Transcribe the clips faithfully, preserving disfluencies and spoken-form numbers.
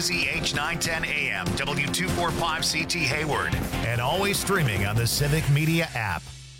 Z H nine ten A M, W two forty-five C T Hayward, and always streaming on the Civic Media app.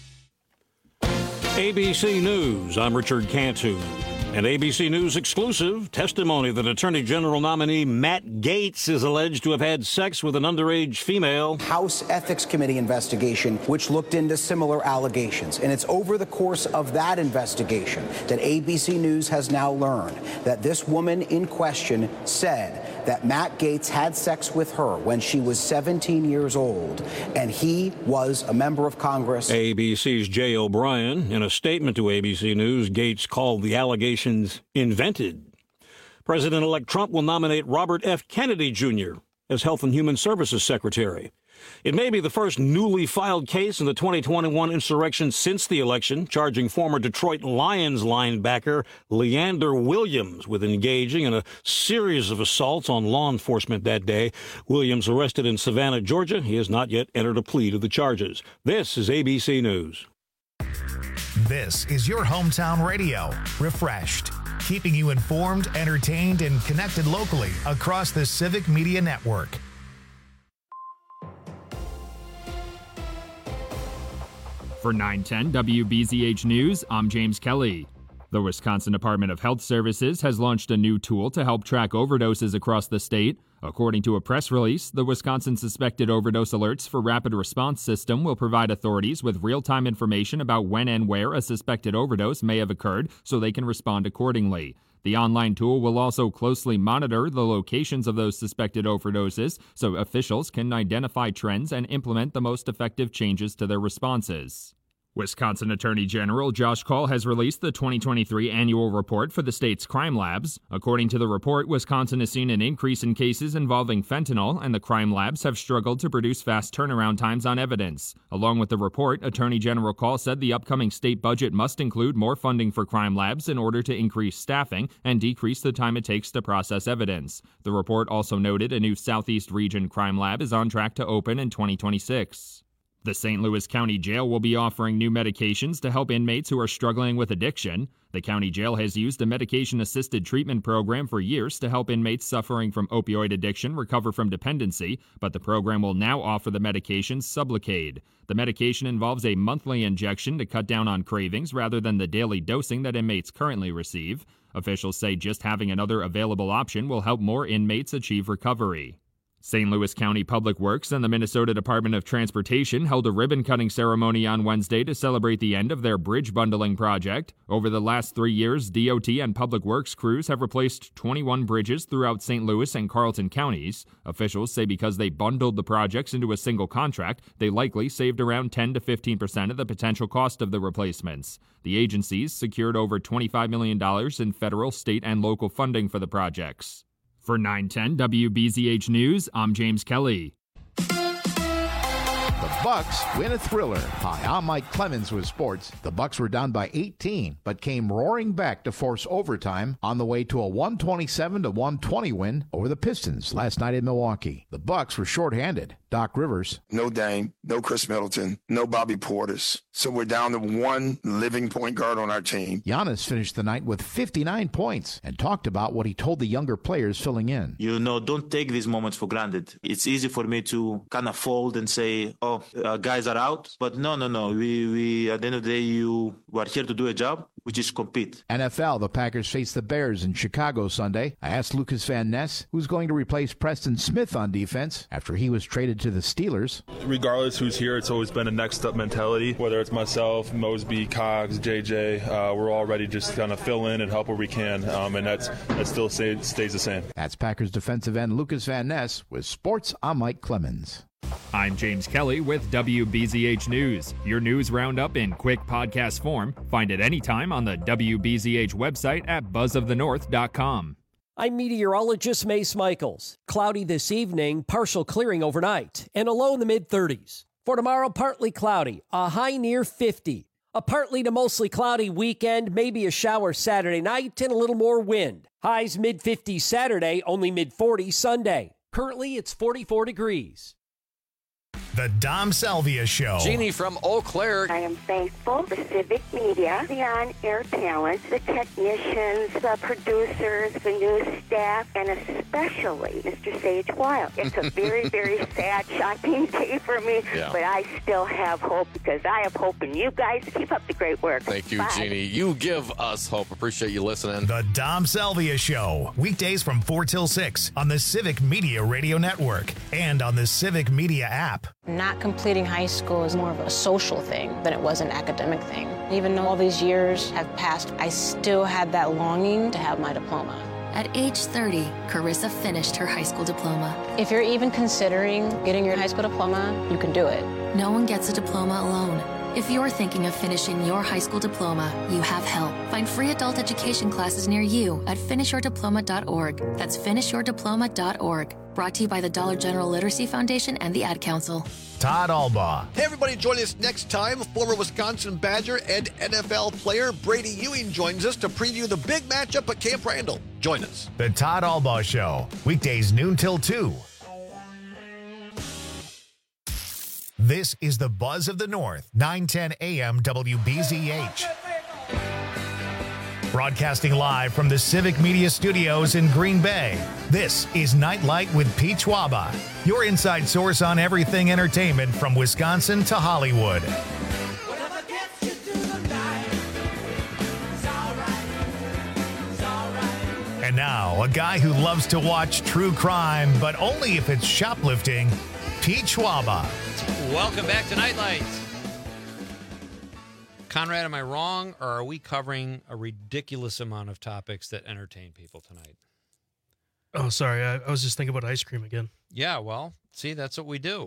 A B C News, I'm Richard Cantu. An A B C News exclusive testimony that Attorney General nominee Matt Gaetz is alleged to have had sex with an underage female. House Ethics Committee investigation, which looked into similar allegations. And it's over the course of that investigation that A B C News has now learned that this woman in question said that Matt Gaetz had sex with her when she was seventeen years old, and he was a member of Congress. A B C's Jay O'Brien, in a statement to A B C News, Gaetz called the allegations invented. President-elect Trump will nominate Robert F. Kennedy Junior as Health and Human Services Secretary. It may be the first newly filed case in the twenty twenty-one insurrection since the election, charging former Detroit Lions linebacker Leander Williams with engaging in a series of assaults on law enforcement that day. Williams arrested in Savannah, Georgia. He has not yet entered a plea to the charges. This is A B C News. This is your hometown radio, refreshed, keeping you informed, entertained, and connected locally across the Civic Media Network. For nine ten W B Z H News, I'm James Kelly. The Wisconsin Department of Health Services has launched a new tool to help track overdoses across the state. According to a press release, the Wisconsin Suspected Overdose Alerts for Rapid Response System will provide authorities with real-time information about when and where a suspected overdose may have occurred so they can respond accordingly. The online tool will also closely monitor the locations of those suspected overdoses so officials can identify trends and implement the most effective changes to their responses. Wisconsin Attorney General Josh Kaul has released the twenty twenty-three annual report for the state's crime labs. According to the report, Wisconsin has seen an increase in cases involving fentanyl, and the crime labs have struggled to produce fast turnaround times on evidence. Along with the report, Attorney General Kaul said the upcoming state budget must include more funding for crime labs in order to increase staffing and decrease the time it takes to process evidence. The report also noted a new Southeast Region crime lab is on track to open in twenty twenty-six. The Saint Louis County Jail will be offering new medications to help inmates who are struggling with addiction. The county jail has used a medication-assisted treatment program for years to help inmates suffering from opioid addiction recover from dependency, but the program will now offer the medication Sublocade. The medication involves a monthly injection to cut down on cravings rather than the daily dosing that inmates currently receive. Officials say just having another available option will help more inmates achieve recovery. Saint Louis County Public Works and the Minnesota Department of Transportation held a ribbon-cutting ceremony on Wednesday to celebrate the end of their bridge bundling project. Over the last three years, D O T and Public Works crews have replaced twenty-one bridges throughout Saint Louis and Carleton counties. Officials say because they bundled the projects into a single contract, they likely saved around ten to fifteen percent of the potential cost of the replacements. The agencies secured over twenty-five million dollars in federal, state, and local funding for the projects. For nine ten W B Z H News, I'm James Kelly. The Bucks win a thriller. Hi, I'm Mike Clemens with sports. The Bucks were down by eighteen, but came roaring back to force overtime on the way to a one twenty-seven to one twenty win over the Pistons last night in Milwaukee. The Bucks were shorthanded. Doc Rivers. No Dame, no Chris Middleton, no Bobby Portis. So we're down to one living point guard on our team. Giannis finished the night with fifty-nine points and talked about what he told the younger players filling in. You know, don't take these moments for granted. It's easy for me to kind of fold and say, oh, uh, guys are out. But no, no, no. We, we at the end of the day, you are here to do a job, which is compete. N F L, the Packers face the Bears in Chicago Sunday. I asked Lucas Van Ness who's going to replace Preston Smith on defense after he was traded to the Steelers. Regardless who's here, it's always been a next up mentality. Whether it's myself, Mosby, Cox, J J, uh, we're all ready to just kind of fill in and help where we can, um, and that's that still stay, stays the same. That's Packers defensive end Lucas Van Ness with Sports. I'm Mike Clemens. I'm James Kelly with W B Z H News. Your news roundup in quick podcast form. Find it anytime on the W B Z H website at buzz of the north dot com. I'm meteorologist Mace Michaels. Cloudy this evening, partial clearing overnight, and a low in the mid-thirties. For tomorrow, partly cloudy, a high near fifty. A partly to mostly cloudy weekend, maybe a shower Saturday night, and a little more wind. Highs mid-fifties Saturday, only mid-forties Sunday. Currently, it's forty-four degrees. The Dom Salvia Show. Jeannie from Eau Claire. I am thankful for Civic Media, the on-air talent, the technicians, the producers, the news staff, and especially Mister Sage Wild. It's a very, very sad, shocking day for me, yeah. but I still have hope because I have hope in you guys. Keep up the great work. Thank you, Bye. Jeannie. You give us hope. Appreciate you listening. The Dom Salvia Show. Weekdays from four till six on the Civic Media Radio Network and on the Civic Media app. Not completing high school is more of a social thing than it was an academic thing. Even though all these years have passed, I still had that longing to have my diploma. At age thirty, Carissa finished her high school diploma. If you're even considering getting your high school diploma, you can do it. No one gets a diploma alone. If you're thinking of finishing your high school diploma, you have help. Find free adult education classes near you at finish your diploma dot org. That's finish your diploma dot org. Brought to you by the Dollar General Literacy Foundation and the Ad Council. Todd Albaugh. Hey, everybody, join us next time. Former Wisconsin Badger and N F L player Brady Ewing joins us to preview the big matchup at Camp Randall. Join us. The Todd Albaugh Show. Weekdays noon till two. This is the Buzz of the North, nine ten A M W B Z H. Broadcasting live from the Civic Media Studios in Green Bay, this is Nightlight with Pete Schwaba, your inside source on everything entertainment from Wisconsin to Hollywood. And now, a guy who loves to watch true crime, but only if it's shoplifting, Pete Schwaba. Welcome back to Nightlight. Conrad, am I wrong, or are we covering a ridiculous amount of topics that entertain people tonight? Oh, sorry. I, I was just thinking about ice cream again. Yeah, well, see, that's what we do.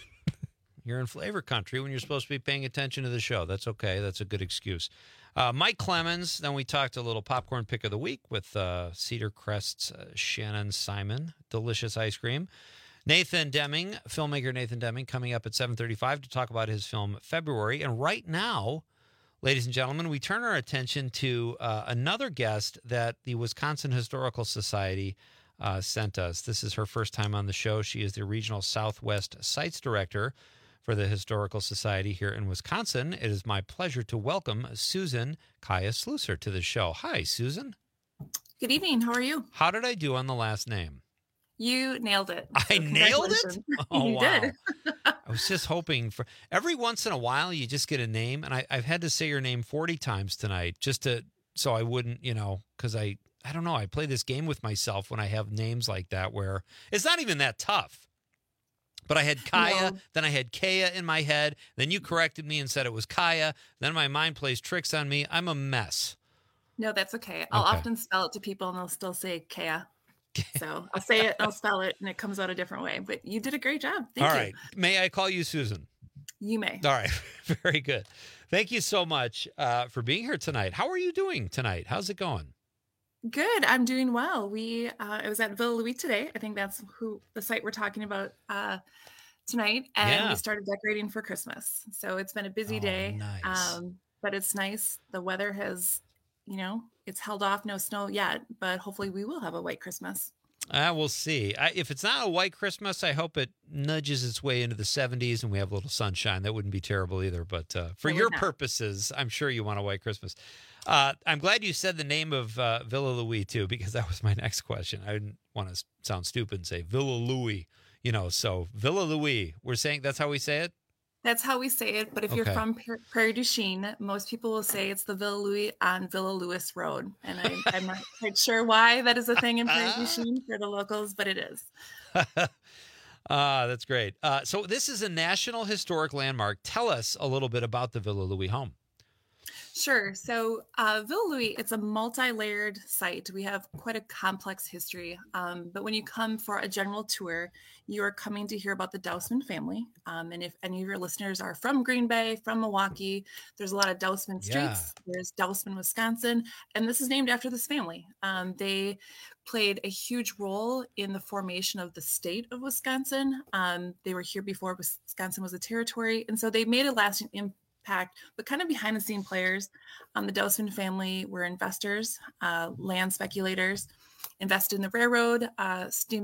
You're in flavor country when you're supposed to be paying attention to the show. That's okay. That's a good excuse. Uh, Mike Clemens. Then we talked a little popcorn pick of the week with uh, Cedar Crest's uh, Shannon Simon. Delicious ice cream. Nathan Deming, filmmaker Nathan Deming, coming up at seven thirty-five to talk about his film February. And right now, ladies and gentlemen, we turn our attention to uh, another guest that the Wisconsin Historical Society uh, sent us. This is her first time on the show. She is the Regional Southwest Sites Director for the Historical Society here in Wisconsin. It is my pleasure to welcome Susan Kaya Slusser to the show. Hi, Susan. Good evening. How are you? How did I do on the last name? You nailed it. I so nailed it? Oh, you wow. did. I was just hoping for every once in a while you just get a name, and I, I've had to say your name forty times tonight just to so I wouldn't, you know, because I I don't know. I play this game with myself when I have names like that where it's not even that tough. But I had Kaya, no. then I had Kaya in my head. Then you corrected me and said it was Kaya. Then my mind plays tricks on me. I'm a mess. No, that's okay. I'll Okay. often spell it to people and they'll still say Kaya. So I'll say it, I'll spell it, and it comes out a different way. But you did a great job. Thank All you. right. May I call you Susan? You may. All right. Very good. Thank you so much uh, for being here tonight. How are you doing tonight? How's it going? Good. I'm doing well. We uh, I was at Villa Louis today. I think that's who the site we're talking about uh, tonight, and Yeah. we started decorating for Christmas. So it's been a busy Oh, day, nice. um, but it's nice. The weather has, you know, it's held off. No snow yet, but hopefully we will have a white Christmas. Uh, we'll see. I, if it's not a white Christmas, I hope it nudges its way into the seventies and we have a little sunshine. That wouldn't be terrible either. But uh, for It would your not. purposes, I'm sure you want a white Christmas. Uh, I'm glad you said the name of uh, Villa Louis, too, because that was my next question. I didn't want to sound stupid and say Villa Louis, you know, so Villa Louis, we're saying that's how we say it? That's how we say it. But if you're Okay. from Pra- Prairie du Chien, most people will say it's the Villa Louis on Villa Lewis Road. And I, I'm not quite sure why that is a thing in Prairie du Chien for the locals, but it is. Ah, that's great. Uh, so this is a National Historic Landmark. Tell us a little bit about the Villa Louis home. Sure. So uh, Villa Louis, it's a multi-layered site. We have quite a complex history. Um, but when you come for a general tour, you are coming to hear about the Dousman family. Um, and if any of your listeners are from Green Bay, from Milwaukee, there's a lot of Dousman Yeah. streets. There's Dousman, Wisconsin. And this is named after this family. Um, they played a huge role in the formation of the state of Wisconsin. Um, they were here before Wisconsin was a territory. And so they made a lasting impact. Packed, but kind of behind the scene players. Um, the Dousman family were investors, uh, land speculators, invested in the railroad, uh, steamboat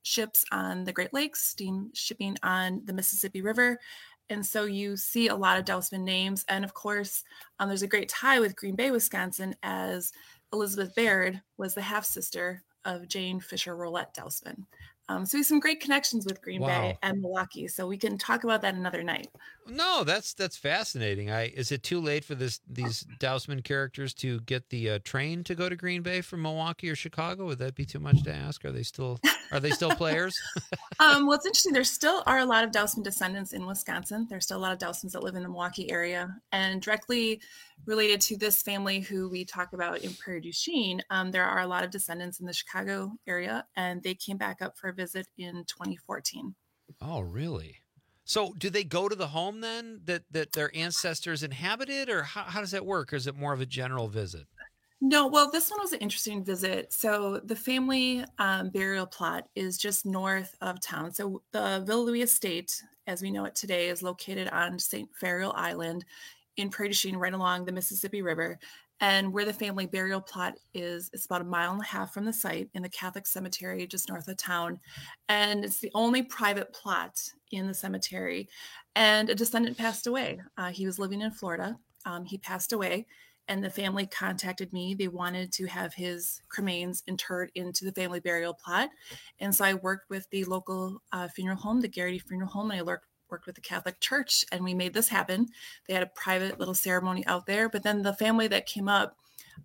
ships on the Great Lakes, steam shipping on the Mississippi River. And so you see a lot of Dousman names. And of course, um, there's a great tie with Green Bay, Wisconsin, as Elizabeth Baird was the half-sister of Jane Fisher Rolette Dousman. Um, so we have some great connections with Green Wow. Bay and Milwaukee. So we can talk about that another night. No, that's that's fascinating. I is it too late for this these Dousman characters to get the uh, train to go to Green Bay from Milwaukee or Chicago? Would that be too much to ask? Are they still are they still players? Um, well, it's interesting. There still are a lot of Dousman descendants in Wisconsin. There's still a lot of Dousmans that live in the Milwaukee area. And directly related to this family who we talk about in Prairie du Chien, um, there are a lot of descendants in the Chicago area, and they came back up for a visit in twenty fourteen. Oh, really? So do they go to the home then that, that their ancestors inhabited, or how, how does that work? Or is it more of a general visit? No, well, this one was an interesting visit. So the family um, burial plot is just north of town. So the Villa Louis estate, as we know it today, is located on Saint Ferial Island in Prairie du Chien, right along the Mississippi River. And where the family burial plot is, it's about a mile and a half from the site in the Catholic cemetery just north of town. And it's the only private plot in the cemetery. And a descendant passed away. Uh, he was living in Florida. Um, he passed away. And the family contacted me. They wanted to have his cremains interred into the family burial plot. And so I worked with the local uh, funeral home, the Garrity Funeral Home, and I worked worked with the Catholic Church, and we made this happen. They had a private little ceremony out there, but then the family that came up,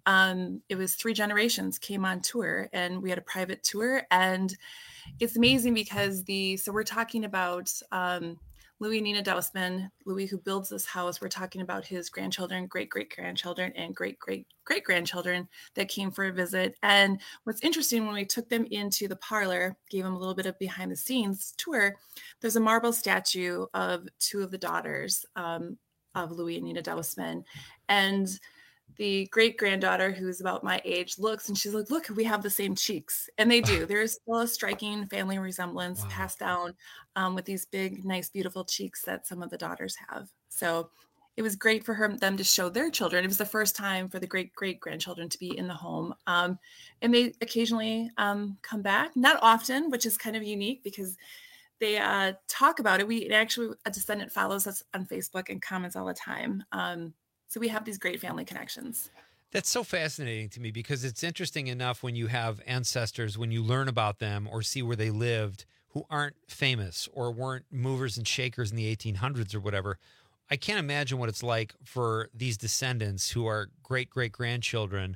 um, it was three generations came on tour, and we had a private tour. And it's amazing because the, so we're talking about um, Louis and Nina Dousman, Louis who builds this house. We're talking about his grandchildren, great-great-grandchildren, and great-great-great-grandchildren that came for a visit. And what's interesting, when we took them into the parlor, gave them a little bit of behind-the-scenes tour, there's a marble statue of two of the daughters um, of Louis and Nina Dousman. And the great-granddaughter, who's about my age, looks and she's like, look, we have the same cheeks. And they do. There's still a striking family resemblance wow. passed down um, with these big, nice, beautiful cheeks that some of the daughters have. So it was great for her, them to show their children. It was the first time for the great-great-grandchildren to be in the home. Um, and they occasionally um, come back, not often, which is kind of unique because they uh, talk about it. We actually, a descendant follows us on Facebook and comments all the time. Um, So we have these great family connections. That's so fascinating to me because it's interesting enough when you have ancestors, when you learn about them or see where they lived, who aren't famous or weren't movers and shakers in the eighteen hundreds or whatever. I can't imagine what it's like for these descendants who are great-great-grandchildren.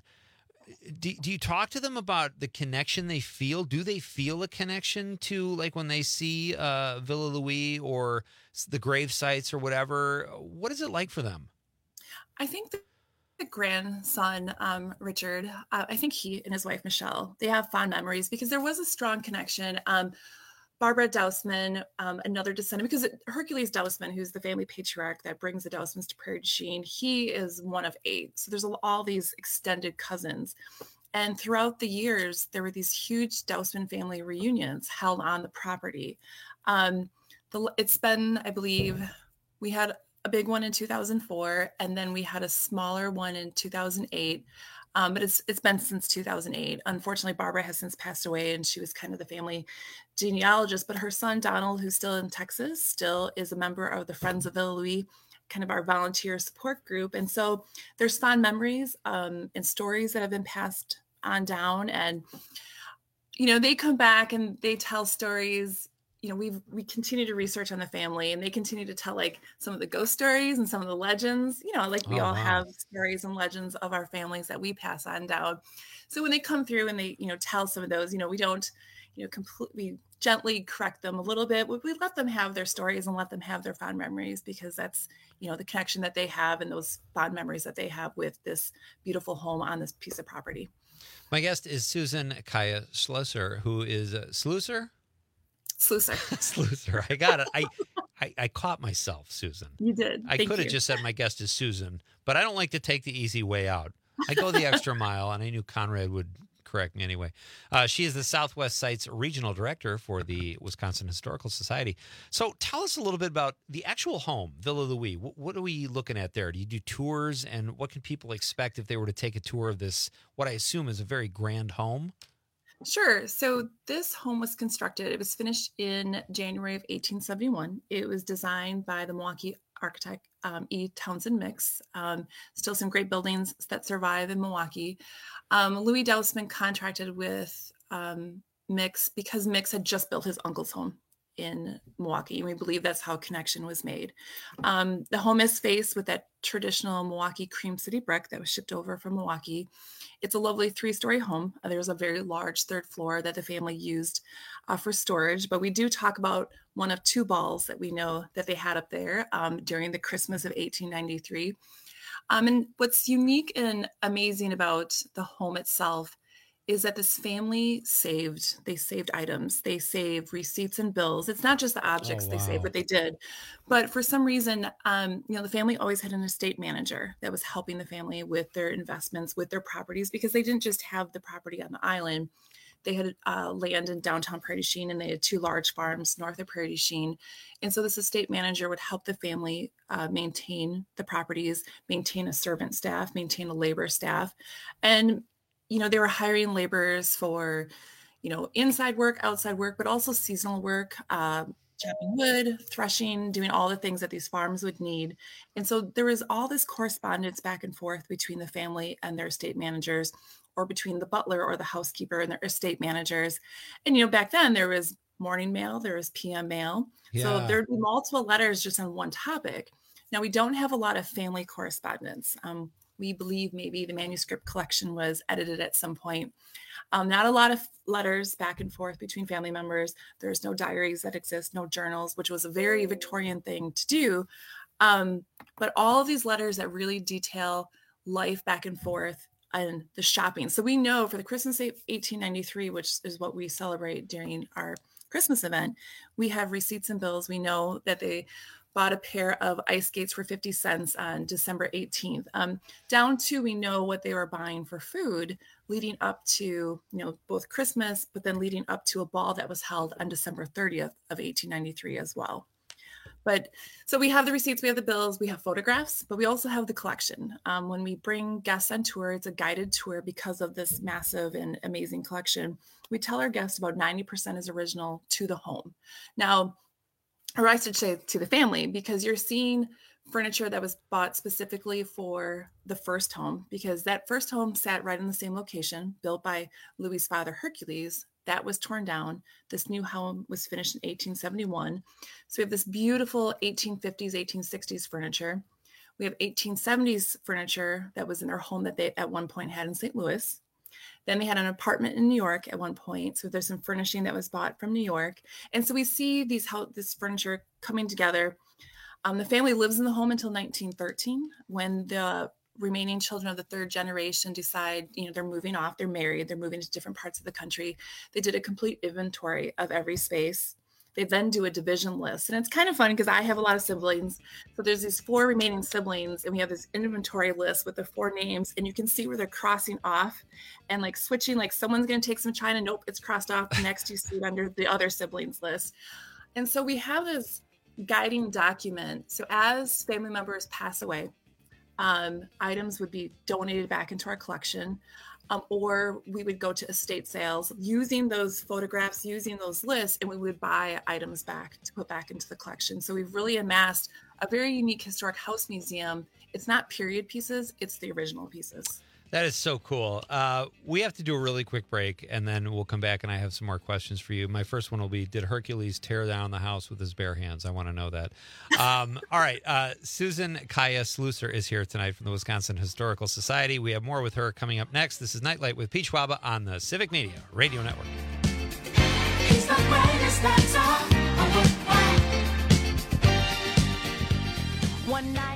Do, do you talk to them about the connection they feel? Do they feel a connection to, like, when they see uh, Villa Louis or the grave sites or whatever? What is it like for them? I think the, the grandson, um, Richard, uh, I think he and his wife, Michelle, they have fond memories because there was a strong connection. Um, Barbara Dousman, um, another descendant, because Hercules Dousman, who's the family patriarch that brings the Dousmans to Prairie du Chien, he is one of eight. So there's all these extended cousins. And throughout the years, there were these huge Dousman family reunions held on the property. Um, the, it's been, I believe, we had a big one in two thousand four, and then we had a smaller one in two thousand eight. Um, but it's it's been since two thousand eight. Unfortunately, Barbara has since passed away, and she was kind of the family genealogist. But her son, Donald, who's still in Texas, still is a member of the Friends of Villa Louis, kind of our volunteer support group. And so there's fond memories um, and stories that have been passed on down. And, you know, they come back and they tell stories. You know, we we continue to research on the family, and they continue to tell like some of the ghost stories and some of the legends, you know, like we oh, all wow. have stories and legends of our families that we pass on down. So when they come through and they, you know, tell some of those, you know, we don't, you know, completely gently correct them a little bit. We, we let them have their stories and let them have their fond memories because that's, you know, the connection that they have and those fond memories that they have with this beautiful home on this piece of property. My guest is Susan Kaya Slusser, who is a Slusser? Slusser. Slusser. I got it. I, I I caught myself, Susan. You did. I Thank could have you. just said my guest is Susan, but I don't like to take the easy way out. I go the extra mile, and I knew Conrad would correct me anyway. Uh, she is the Southwest Sites Regional Director for the Wisconsin Historical Society. So tell us a little bit about the actual home, Villa Louis. What, what are we looking at there? Do you do tours, and what can people expect if they were to take a tour of this, what I assume is a very grand home? Sure. So this home was constructed, it was finished in January of eighteen seventy-one. It was designed by the Milwaukee architect um, E. Townsend Mix. Um, still some great buildings that survive in Milwaukee. Um, Louis Dousman contracted with um, Mix because Mix had just built his uncle's home in Milwaukee. And we believe that's how connection was made. Um, the home is faced with that traditional Milwaukee Cream City brick that was shipped over from Milwaukee. It's a lovely three-story home. There's a very large third floor that the family used uh, for storage, but we do talk about one of two balls that we know that they had up there um, during the Christmas of eighteen ninety-three. Um, and what's unique and amazing about the home itself is that this family saved, they saved items, they saved receipts and bills. It's not just the objects Oh, they saved, wow. what they did. But for some reason, um, you know, the family always had an estate manager that was helping the family with their investments, with their properties, because they didn't just have the property on the island. They had uh, land in downtown Prairie du Chien, and they had two large farms north of Prairie du Chien. And so this estate manager would help the family uh, maintain the properties, maintain a servant staff, maintain a labor staff. And you know, they were hiring laborers for, you know, inside work, outside work, but also seasonal work, uh, chopping wood, threshing, doing all the things that these farms would need. And so there was all this correspondence back and forth between the family and their estate managers, or between the butler or the housekeeper and their estate managers. And, you know, back then there was morning mail, there was P M mail. So Yeah. there'd be multiple letters just on one topic. Now, we don't have a lot of family correspondence. Um, We believe maybe the manuscript collection was edited at some point. Um, not a lot of letters back and forth between family members. There's no diaries that exist, no journals, which was a very Victorian thing to do. Um, but all of these letters that really detail life back and forth and the shopping. So we know for the Christmas of eighteen ninety-three, which is what we celebrate during our Christmas event, we have receipts and bills. We know that they bought a pair of ice skates for fifty cents on December eighteenth. Um, down to, we know what they were buying for food leading up to, you know, both Christmas, but then leading up to a ball that was held on December thirtieth of eighteen ninety-three as well. But so we have the receipts, we have the bills, we have photographs, but we also have the collection. Um, when we bring guests on tour, it's a guided tour because of this massive and amazing collection. We tell our guests about ninety percent is original to the home. Now, or I should say to the family, because you're seeing furniture that was bought specifically for the first home, because that first home sat right in the same location, built by Louis's father, Hercules. That was torn down. This new home was finished in eighteen seventy-one. So we have this beautiful eighteen fifties, eighteen sixties furniture. We have eighteen seventies furniture that was in their home that they at one point had in Saint Louis. Then they had an apartment in New York at one point. So there's some furnishing that was bought from New York. And so we see these how this furniture coming together. Um, the family lives in the home until nineteen thirteen, when the remaining children of the third generation decide, you know, they're moving off, they're married, they're moving to different parts of the country. They did a complete inventory of every space. They then do a division list. And it's kind of fun because I have a lot of siblings. So there's these four remaining siblings, and we have this inventory list with the four names, and you can see where they're crossing off and like switching, like someone's going to take some china. Nope, it's crossed off. Next, you see it under the other siblings list. And so we have this guiding document. So as family members pass away, um, items would be donated back into our collection. Um, or we would go to estate sales using those photographs, using those lists, and we would buy items back to put back into the collection. So we've really amassed a very unique historic house museum. It's not period pieces, it's the original pieces. That is so cool. Uh, we have to do a really quick break, and then we'll come back, and I have some more questions for you. My first one will be, did Hercules tear down the house with his bare hands? I want to know that. Um, all right. Uh, Susan Kaya Slusser is here tonight from the Wisconsin Historical Society. We have more with her coming up next. This is Nightlight with Pete Schwaba on the Civic Media Radio Network. He's the greatest, that's all. One night.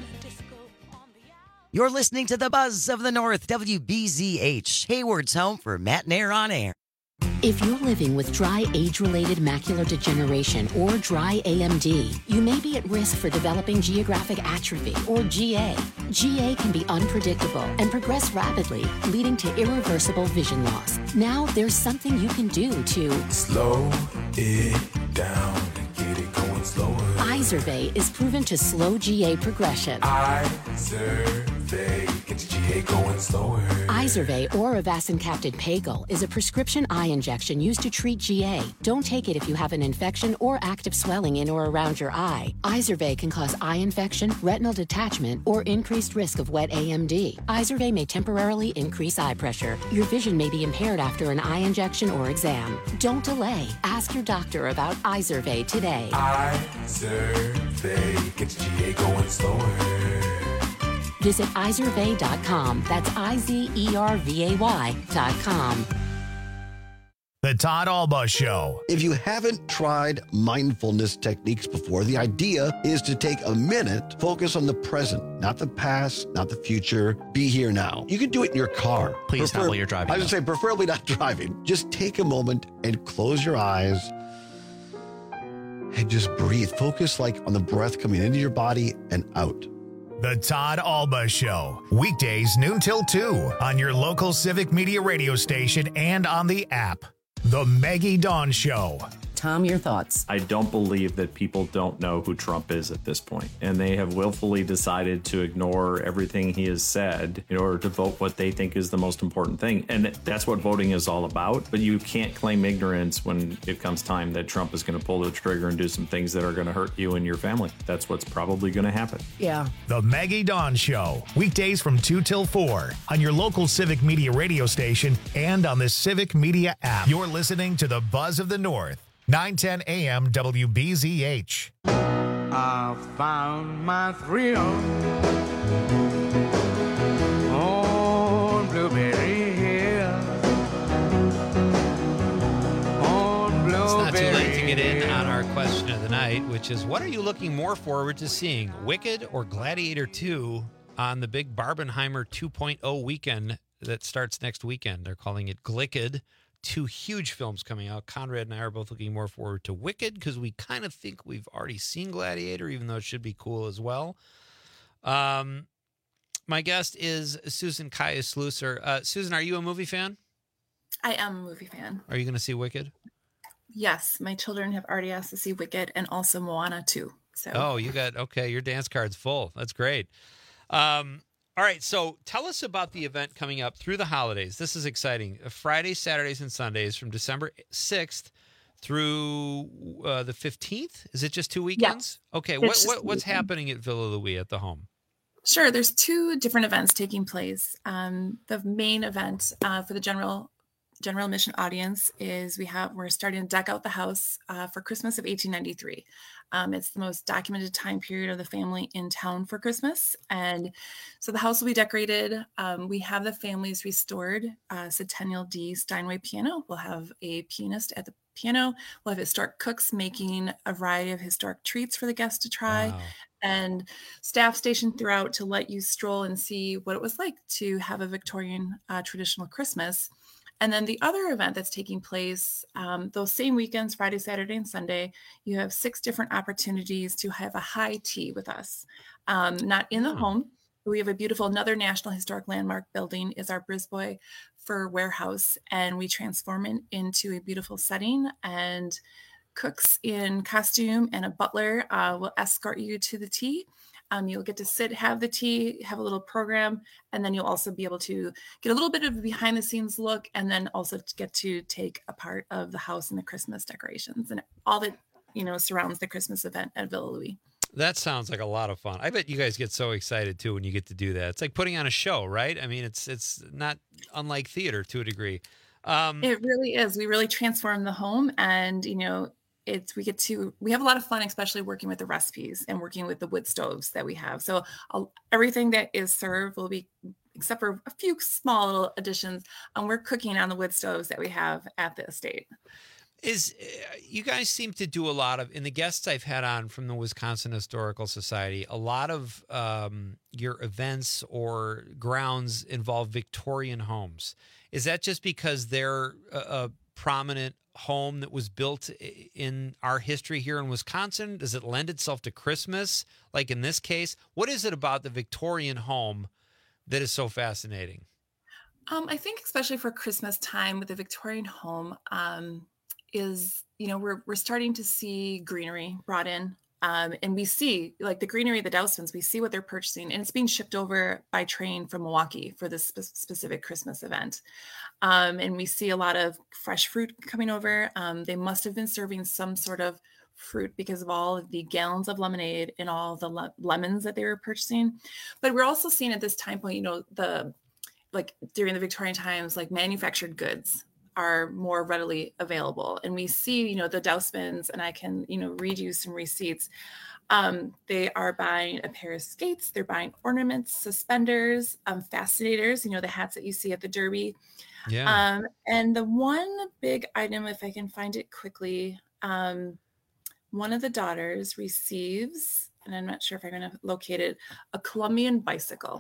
You're listening to The Buzz of the North, W B Z H, Hayward's home for Matt and Air on Air. If you're living with dry age-related macular degeneration or dry A M D, you may be at risk for developing geographic atrophy or G A. G A can be unpredictable and progress rapidly, leading to irreversible vision loss. Now there's something you can do to slow it down and get it going slower. Izervay is proven to slow G A progression. Izervay gets G A going slower. Izervay or Avastin-capted Pagel is a prescription eye injection used to treat G A. Don't take it if you have an infection or active swelling in or around your eye. Izervay can cause eye infection, retinal detachment, or increased risk of wet A M D. Izervay may temporarily increase eye pressure. Your vision may be impaired after an eye injection or exam. Don't delay. Ask your doctor about Izervay today. Izervay gets G A going slower. Visit Izervay dot com. That's I Z E R V A Y dot com. The Todd Alba Show. If you haven't tried mindfulness techniques before, the idea is to take a minute, focus on the present, not the past, not the future. Be here now. You can do it in your car. Please not while you're driving. I would say preferably not driving. Just take a moment and close your eyes and just breathe. Focus like on the breath coming into your body and out. The Todd Alba Show. Weekdays noon till two on your local Civic Media radio station and on the app. The Maggie Dawn Show. Tom, your thoughts? I don't believe that people don't know who Trump is at this point, and they have willfully decided to ignore everything he has said in order to vote what they think is the most important thing. And that's what voting is all about. But you can't claim ignorance when it comes time that Trump is going to pull the trigger and do some things that are going to hurt you and your family. That's what's probably going to happen. Yeah. The Maggie Dawn Show. Weekdays from two till four on your local Civic Media radio station and on the Civic Media app. You're listening to the Buzz of the North. nine ten A M W B Z H. I found my thrill on Blueberry Hill. On Blueberry It's not too late to get in on our question of the night, which is, what are you looking more forward to seeing, Wicked or Gladiator two on the big Barbenheimer two point oh weekend that starts next weekend? They're calling it Glicked. Two huge films coming out. Conrad and I are both looking more forward to Wicked because we kind of think we've already seen Gladiator, even though it should be cool as well. Um, my guest is Susan Kaya-Slusser. Uh, Susan, are you a movie fan? I am a movie fan. Are you going to see Wicked? Yes, my children have already asked to see Wicked and also Moana too. So. Oh, you got, okay, your dance card's full. That's great. Um, All right, so tell us about the event coming up through the holidays. This is exciting. Fridays, Saturdays, and Sundays from December sixth through uh, the fifteenth. Is it just two weekends? Yeah, okay, what, what what's happening at Villa Louis at the home? Sure, there's two different events taking place. Um, the main event uh, for the general general admission audience is we have we're starting to deck out the house uh, for Christmas of eighteen ninety-three. Um, it's the most documented time period of the family in town for Christmas. And so the house will be decorated. Um, we have the families restored. Uh, Centennial D Steinway piano. We'll have a pianist at the piano. We'll have historic cooks making a variety of historic treats for the guests to try. Wow. And staff stationed throughout to let you stroll and see what it was like to have a Victorian uh, traditional Christmas. And then the other event that's taking place, um, those same weekends, Friday, Saturday, and Sunday, you have six different opportunities to have a high tea with us. Um, not in the oh. home. We have a beautiful, another National Historic Landmark building is our Brisbois Fur Warehouse, and we transform it into a beautiful setting, and cooks in costume and a butler uh, will escort you to the tea. Um, you'll get to sit, have the tea, have a little program, and then you'll also be able to get a little bit of a behind the scenes look, and then also to get to take a part of the house and the Christmas decorations and all that, you know, surrounds the Christmas event at Villa Louis. That sounds like a lot of fun. I bet you guys get so excited too when you get to do that. It's like putting on a show, right? I mean, it's it's not unlike theater to a degree. Um, it really is. We really transform the home, and you know, it's we get to we have a lot of fun, especially working with the recipes and working with the wood stoves that we have. So I'll, everything that is served will be, except for a few small little additions, and um, we're cooking on the wood stoves that we have at the estate. Is uh, you guys seem to do a lot of, in the guests I've had on from the Wisconsin Historical Society, a lot of um, your events or grounds involve Victorian homes. Is that just because they're a, a prominent home that was built in our history here in Wisconsin? Does it lend itself to Christmas? Like in this case, what is it about the Victorian home that is so fascinating? Um, I think especially for Christmas time with the Victorian home, um, is, you know, we're we're starting to see greenery brought in Um, and we see, like the greenery, the Dousmans, we see what they're purchasing, and it's being shipped over by train from Milwaukee for this spe- specific Christmas event. Um, and we see a lot of fresh fruit coming over. Um, they must have been serving some sort of fruit because of all of the gallons of lemonade and all the le- lemons that they were purchasing. But we're also seeing at this time point, you know, the like during the Victorian times, like manufactured goods are more readily available. And we see, you know, the Dousmans, and I can, you know, read you some receipts. Um, they are buying a pair of skates. They're buying ornaments, suspenders, um, fascinators, you know, the hats that you see at the Derby. Yeah. Um, and the one big item, if I can find it quickly, um, one of the daughters receives, and I'm not sure if I'm going to locate it, a Colombian bicycle.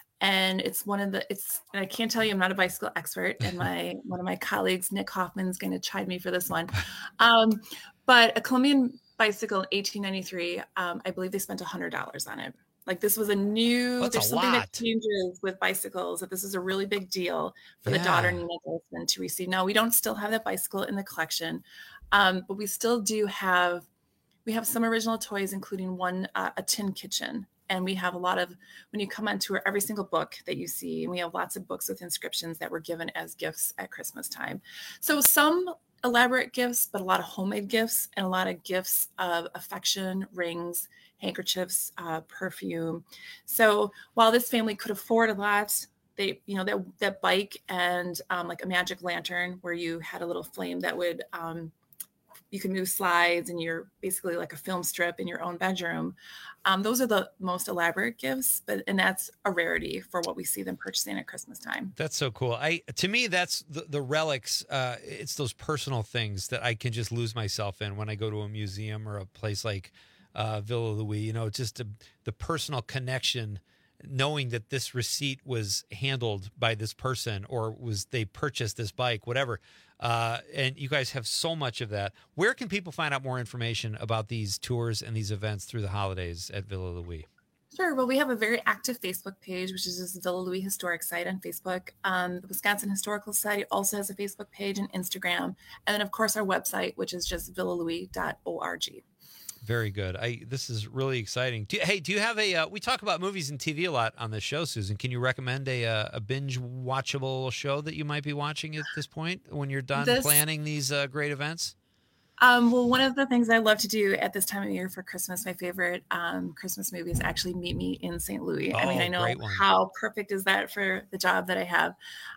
And it's one of the, it's, and I can't tell you, I'm not a bicycle expert, and my, one of my colleagues, Nick Hoffman's going to chide me for this one. Um, but a Colombian bicycle in eighteen ninety-three, um, I believe they spent one hundred dollars on it. Like this was a new, That's there's a something lot. that changes with bicycles, that this is a really big deal for the Yeah. daughter, Nina Dousman, to receive. Now, we don't still have that bicycle in the collection, um, but we still do have, we have some original toys, including one, uh, a tin kitchen. And we have a lot of, when you come on tour, every single book that you see, and we have lots of books with inscriptions that were given as gifts at Christmas time. So some elaborate gifts, but a lot of homemade gifts, and a lot of gifts of affection, rings, handkerchiefs, uh, perfume. So while this family could afford a lot, they, you know, that, that bike and um, like a magic lantern where you had a little flame that would, um, you can move slides, and you're basically like a film strip in your own bedroom. Um, those are the most elaborate gifts, but and that's a rarity for what we see them purchasing at Christmas time. That's so cool. I to me, that's the, the relics. Uh, it's those personal things that I can just lose myself in when I go to a museum or a place like uh, Villa Louis. You know, it's just a, the personal connection, knowing that this receipt was handled by this person, or was they purchased this bike, whatever. Uh, and you guys have so much of that. Where can people find out more information about these tours and these events through the holidays at Villa Louis? Sure. Well, we have a very active Facebook page, which is just the Villa Louis Historic Site on Facebook. Um, the Wisconsin Historical Society also has a Facebook page and Instagram. And then, of course, our website, which is just villa louis dot org. Very good. I this is really exciting. Do, hey, do you have a? Uh, we talk about movies and T V a lot on this show, Susan. Can you recommend a uh, a binge watchable show that you might be watching at this point when you're done This- planning these uh, great events? Um, well, one of the things I love to do at this time of year for Christmas, my favorite um, Christmas movie is actually Meet Me in Saint Louis. I mean, Oh, I know great one. how perfect is that for the job that I have.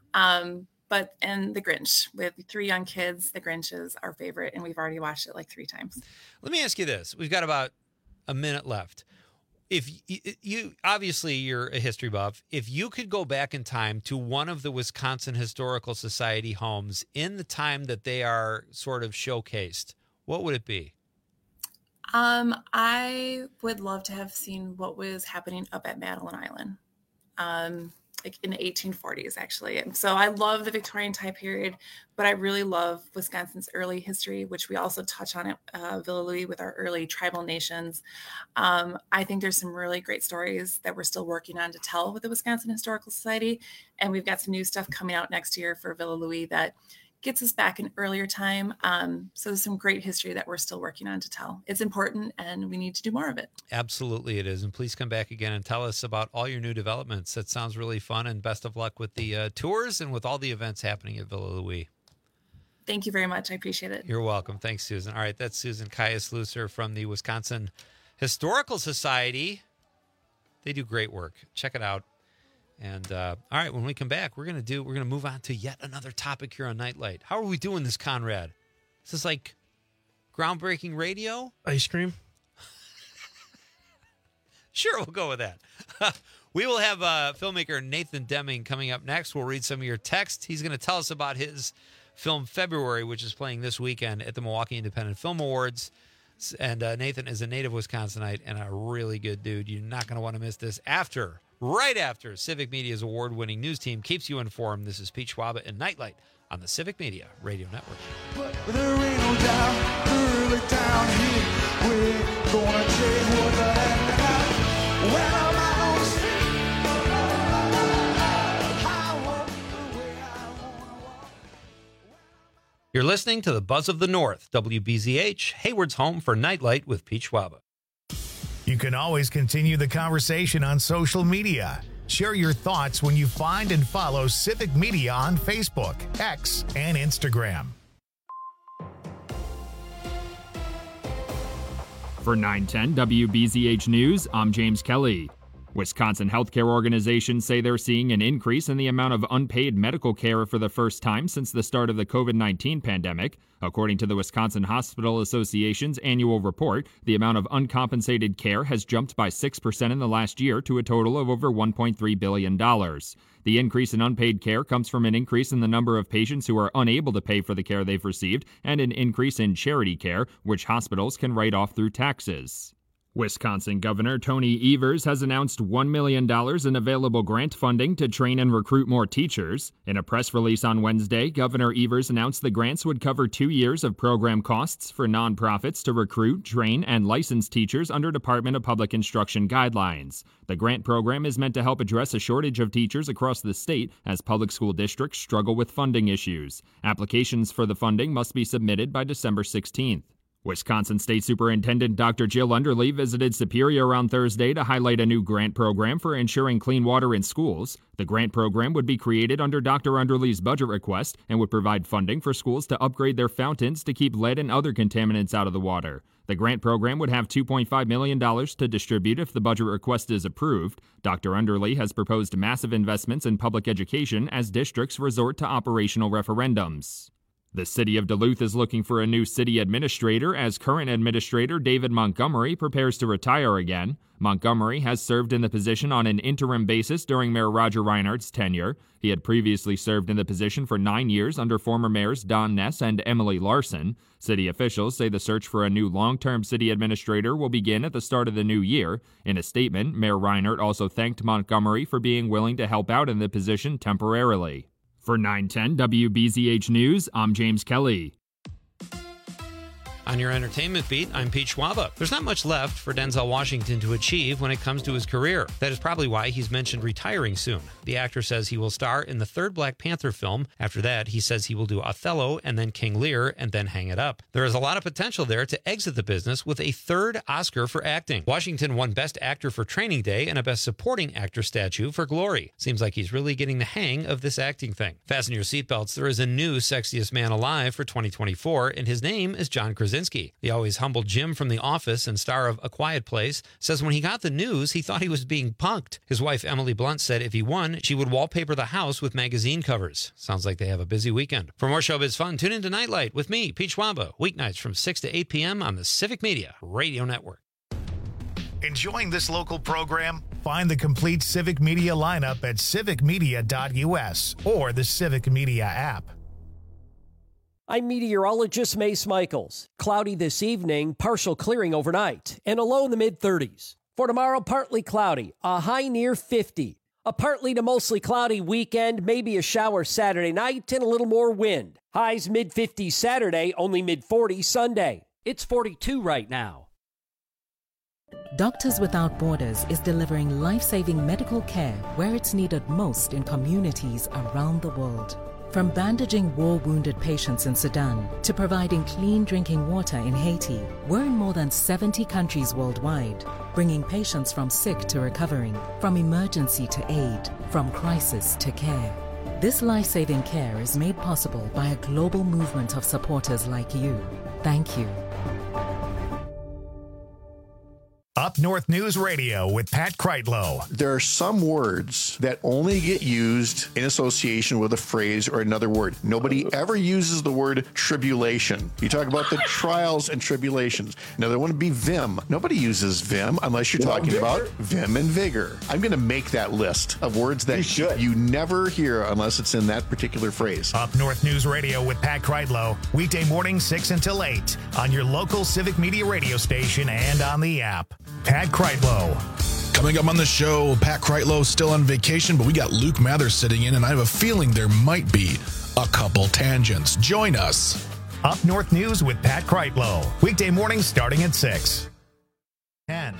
Um, but and The Grinch, with three young kids, The Grinch is our favorite, and we've already watched it like three times. Let me ask you this: we've got about a minute left. If you, you obviously you're a history buff, if you could go back in time to one of the Wisconsin Historical Society homes in the time that they are sort of showcased, what would it be? Um, I would love to have seen what was happening up at Madeline Island, um, like in the eighteen forties, actually. And so I love the Victorian time period, but I really love Wisconsin's early history, which we also touch on at uh, Villa Louis with our early tribal nations. Um, I think there's some really great stories that we're still working on to tell with the Wisconsin Historical Society. And we've got some new stuff coming out next year for Villa Louis that gets us back in earlier time. Um, so there's some great history that we're still working on to tell. It's important, and we need to do more of it. Absolutely it is. And please come back again and tell us about all your new developments. That sounds really fun, and best of luck with the uh, tours and with all the events happening at Villa Louis. Thank you very much. I appreciate it. You're welcome. Thanks, Susan. All right, that's Susan Caius-Lucer from the Wisconsin Historical Society. They do great work. Check it out. And uh, all right, when we come back, we're gonna do we're gonna move on to yet another topic here on Nightlight. How are we doing this, Conrad? Is this like groundbreaking radio? Ice cream? Sure, we'll go with that. We will have uh, filmmaker Nathan Deming coming up next. We'll read some of your text. He's going to tell us about his film February, which is playing this weekend at the Milwaukee Independent Film Awards. And uh, Nathan is a native Wisconsinite and a really good dude. You're not going to want to miss this after, right after, Civic Media's award-winning news team keeps you informed. This is Pete Schwab and Nightlight on the Civic Media Radio Network. But there ain't no doubt, early down here, we're gonna change what the heck now. When I'm out on the street, I walk the way I wanna walk. You're listening to the Buzz of the North, W B Z H, Hayward's home for Nightlight with Pete Schwab. You can always continue the conversation on social media. Share your thoughts when you find and follow Civic Media on Facebook, X, and Instagram. For nine ten W B Z H News, I'm James Kelly. Wisconsin healthcare organizations say they're seeing an increase in the amount of unpaid medical care for the first time since the start of the COVID nineteen pandemic. According to the Wisconsin Hospital Association's annual report, the amount of uncompensated care has jumped by six percent in the last year to a total of over one point three billion dollars. The increase in unpaid care comes from an increase in the number of patients who are unable to pay for the care they've received and an increase in charity care, which hospitals can write off through taxes. Wisconsin Governor Tony Evers has announced one million dollars in available grant funding to train and recruit more teachers. In a press release on Wednesday, Governor Evers announced the grants would cover two years of program costs for nonprofits to recruit, train, and license teachers under Department of Public Instruction guidelines. The grant program is meant to help address a shortage of teachers across the state as public school districts struggle with funding issues. Applications for the funding must be submitted by December sixteenth. Wisconsin State Superintendent Doctor Jill Underly visited Superior on Thursday to highlight a new grant program for ensuring clean water in schools. The grant program would be created under Doctor Underly's budget request and would provide funding for schools to upgrade their fountains to keep lead and other contaminants out of the water. The grant program would have two point five million dollars to distribute if the budget request is approved. Doctor Underly has proposed massive investments in public education as districts resort to operational referendums. The city of Duluth is looking for a new city administrator as current administrator David Montgomery prepares to retire again. Montgomery has served in the position on an interim basis during Mayor Roger Reinhardt's tenure. He had previously served in the position for nine years under former mayors Don Ness and Emily Larson. City officials say the search for a new long-term city administrator will begin at the start of the new year. In a statement, Mayor Reinhardt also thanked Montgomery for being willing to help out in the position temporarily. For nine ten W B Z H News, I'm James Kelly. On your entertainment beat, I'm Pete Schwaba. There's not much left for Denzel Washington to achieve when it comes to his career. That is probably why he's mentioned retiring soon. The actor says he will star in the third Black Panther film. After that, he says he will do Othello and then King Lear and then hang it up. There is a lot of potential there to exit the business with a third Oscar for acting. Washington won Best Actor for Training Day and a Best Supporting Actor statue for Glory. Seems like he's really getting the hang of this acting thing. Fasten your seatbelts. There is a new Sexiest Man Alive for twenty twenty-four, and his name is John Krasinski. The always humble Jim from The Office and star of A Quiet Place says when he got the news, he thought he was being punked. His wife, Emily Blunt, said if he won, she would wallpaper the house with magazine covers. Sounds like they have a busy weekend. For more showbiz fun, tune into Nightlight with me, Pete Schwaba, weeknights from six to eight p.m. on the Civic Media Radio Network. Enjoying this local program? Find the complete Civic Media lineup at civic media dot u s or the Civic Media app. I'm meteorologist Mace Michaels. Cloudy this evening, partial clearing overnight, and a low in the mid-thirties. For tomorrow, partly cloudy, a high near fifty. A partly to mostly cloudy weekend, maybe a shower Saturday night, and a little more wind. Highs mid-fifties Saturday, only mid-forties Sunday. It's forty-two right now. Doctors Without Borders is delivering life-saving medical care where it's needed most in communities around the world. From bandaging war-wounded patients in Sudan to providing clean drinking water in Haiti, we're in more than seventy countries worldwide, bringing patients from sick to recovering, from emergency to aid, from crisis to care. This life-saving care is made possible by a global movement of supporters like you. Thank you. Up North News Radio with Pat Kreitlow. There are some words that only get used in association with a phrase or another word. Nobody ever uses the word tribulation. You talk about the trials and tribulations. Another one would be vim. Nobody uses vim unless you're You know, talking vigor? about vim and vigor. I'm going to make that list of words that you, you never hear unless it's in that particular phrase. Up North News Radio with Pat Kreitlow. Weekday morning six until eight on your local Civic Media radio station and on the app. Pat Kreitlow. Coming up on the show, Pat Kreitlow still on vacation, but we got Luke Mathers sitting in, and I have a feeling there might be a couple tangents. Join us. Up North News with Pat Kreitlow. Weekday mornings starting at six. ten.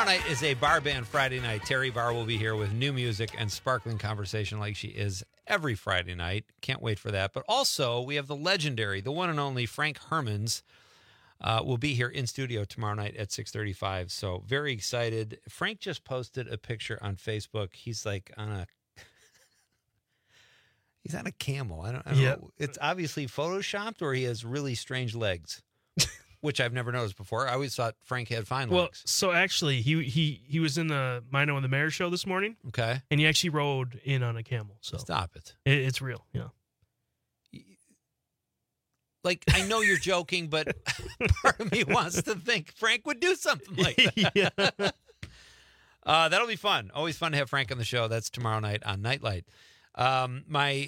Tomorrow night is a bar band Friday night. Terry Barr will be here with new music and sparkling conversation like she is every Friday night. Can't wait for that. But also, we have the legendary, the one and only Frank Hermans uh, will be here in studio tomorrow night at six thirty-five. So very excited. Frank just posted a picture on Facebook. He's like on a he's on a camel. I don't, I don't Yep. know. It's obviously photoshopped, or he has really strange legs, which I've never noticed before. I always thought Frank had fine Well, legs. so actually, he he he was in the Mino and the Mayor show this morning. Okay. And he actually rode in on a camel. So Stop it. it it's real. Yeah. Like, I know you're joking, but part of me wants to think Frank would do something like that. Yeah. Uh, that'll be fun. Always fun to have Frank on the show. That's tomorrow night on Nightlight. Um, my,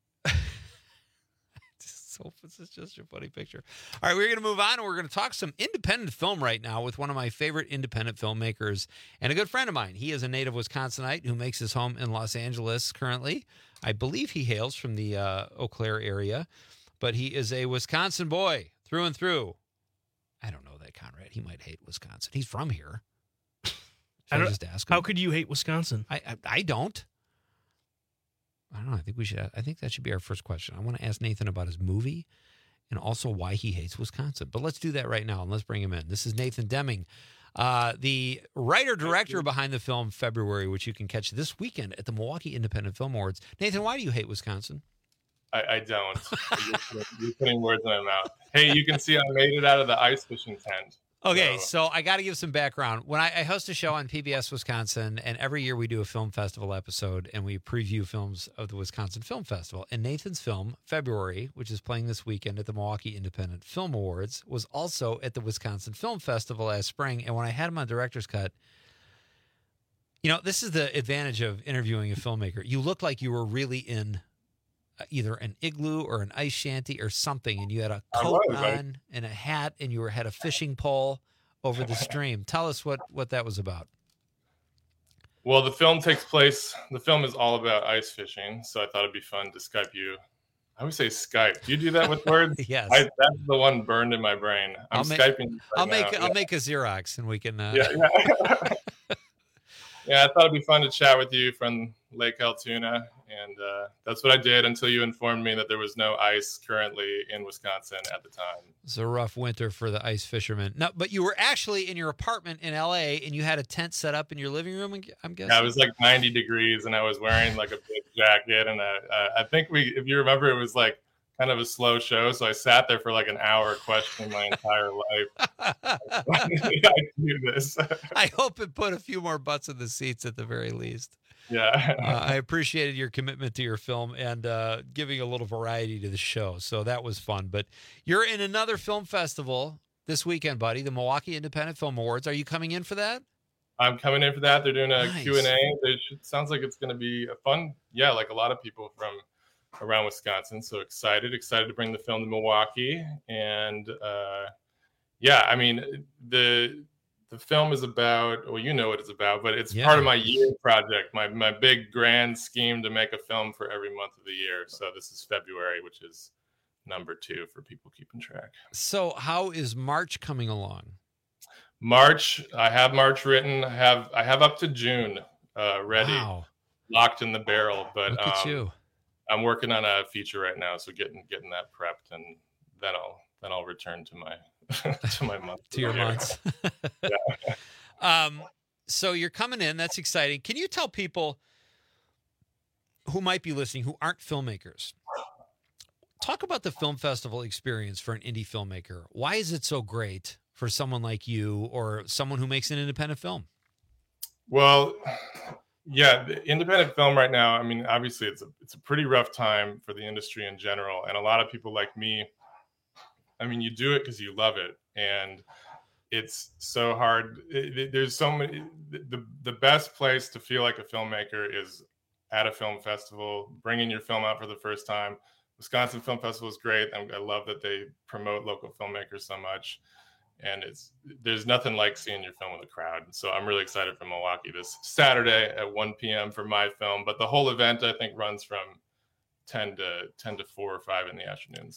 so this is just a funny picture. All right, we're going to move on, and we're going to talk some independent film right now with one of my favorite independent filmmakers and a good friend of mine. He is a native Wisconsinite who makes his home in Los Angeles currently. I believe he hails from the uh, Eau Claire area, but he is a Wisconsin boy through and through. I don't know that, Conrad. He might hate Wisconsin. He's from here. Should I I don't, just ask him? how could you hate Wisconsin? I, I I don't. I don't know. I think we should. I think that should be our first question. I want to ask Nathan about his movie and also why he hates Wisconsin. But let's do that right now, and let's bring him in. This is Nathan Deming, uh, the writer-director behind the film February, which you can catch this weekend at the Milwaukee Independent Film Awards. Nathan, why do you hate Wisconsin? I, I don't. you're, you're putting words in my mouth. Hey, you can see I made it out of the ice fishing tent. Okay, So- so I got to give some background. When I, I host a show on P B S Wisconsin, and every year we do a film festival episode, and we preview films of the Wisconsin Film Festival. And Nathan's film, February, which is playing this weekend at the Milwaukee Independent Film Awards, was also at the Wisconsin Film Festival last spring. And when I had him on Director's Cut, you know, this is the advantage of interviewing a filmmaker. You look like you were really in uh, either an igloo or an ice shanty or something, and you had a I coat was, I- on and a hat, and you were had a fishing pole over the stream. Tell us what what that was about. Well, the film takes place, the film is all about ice fishing. So I thought it'd be fun to Skype you. I always say Skype. Do you do that with words? Yes. I, that's the one burned in my brain. I'm I'll make- Skyping. you right I'll make now. I'll Yeah. make a Xerox, and we can. Uh, Yeah, yeah. Yeah, I thought it'd be fun to chat with you from Lake Altoona, and uh, that's what I did until you informed me that there was no ice currently in Wisconsin at the time. It's a rough winter for the ice fishermen. No, but you were actually in your apartment in L A, and you had a tent set up in your living room. I'm guessing. Yeah, it was like ninety degrees, and I was wearing like a big jacket, and a, uh, I think we, if you remember, it was like kind of a slow show, so I sat there for like an hour questioning my entire life. Why did I do this? I hope it put a few more butts in the seats at the very least. Yeah. uh, I appreciated your commitment to your film and uh, giving a little variety to the show. So that was fun. But you're in another film festival this weekend, buddy, the Milwaukee Independent Film Awards. Are you coming in for that? I'm coming in for that. They're doing a Nice. Q and A. It should- sounds like it's going to be a fun, yeah, like a lot of people from around Wisconsin. So excited, excited to bring the film to Milwaukee. And uh, yeah, I mean, the the film is about, well, you know what it's about, but it's Yeah. part of my year project, my my big grand scheme to make a film for every month of the year. So this is February, which is number two for people keeping track. So how is March coming along? March, I have March written. I have I have up to June uh, ready, Wow. locked in the barrel. But Look at um, you. I'm working on a feature right now, so getting getting that prepped, and then I'll then I'll return to my to my month To your here. months. um, so you're coming in. That's exciting. Can you tell people who might be listening who aren't filmmakers, talk about the film festival experience for an indie filmmaker? Why is it so great for someone like you or someone who makes an independent film? Well, yeah, the independent film right now, I mean, obviously it's a it's a pretty rough time for the industry in general, and a lot of people like me, I mean, you do it because you love it, and it's so hard. It, it- there's so many. The the best place to feel like a filmmaker is at a film festival, bringing your film out for the first time. Wisconsin Film Festival is great. I, I love that they promote local filmmakers so much, and it's there's nothing like seeing your film with a crowd. So I'm really excited for Milwaukee this Saturday at one p.m. for my film. But the whole event, I think, runs from ten to ten to four or five in the afternoon. So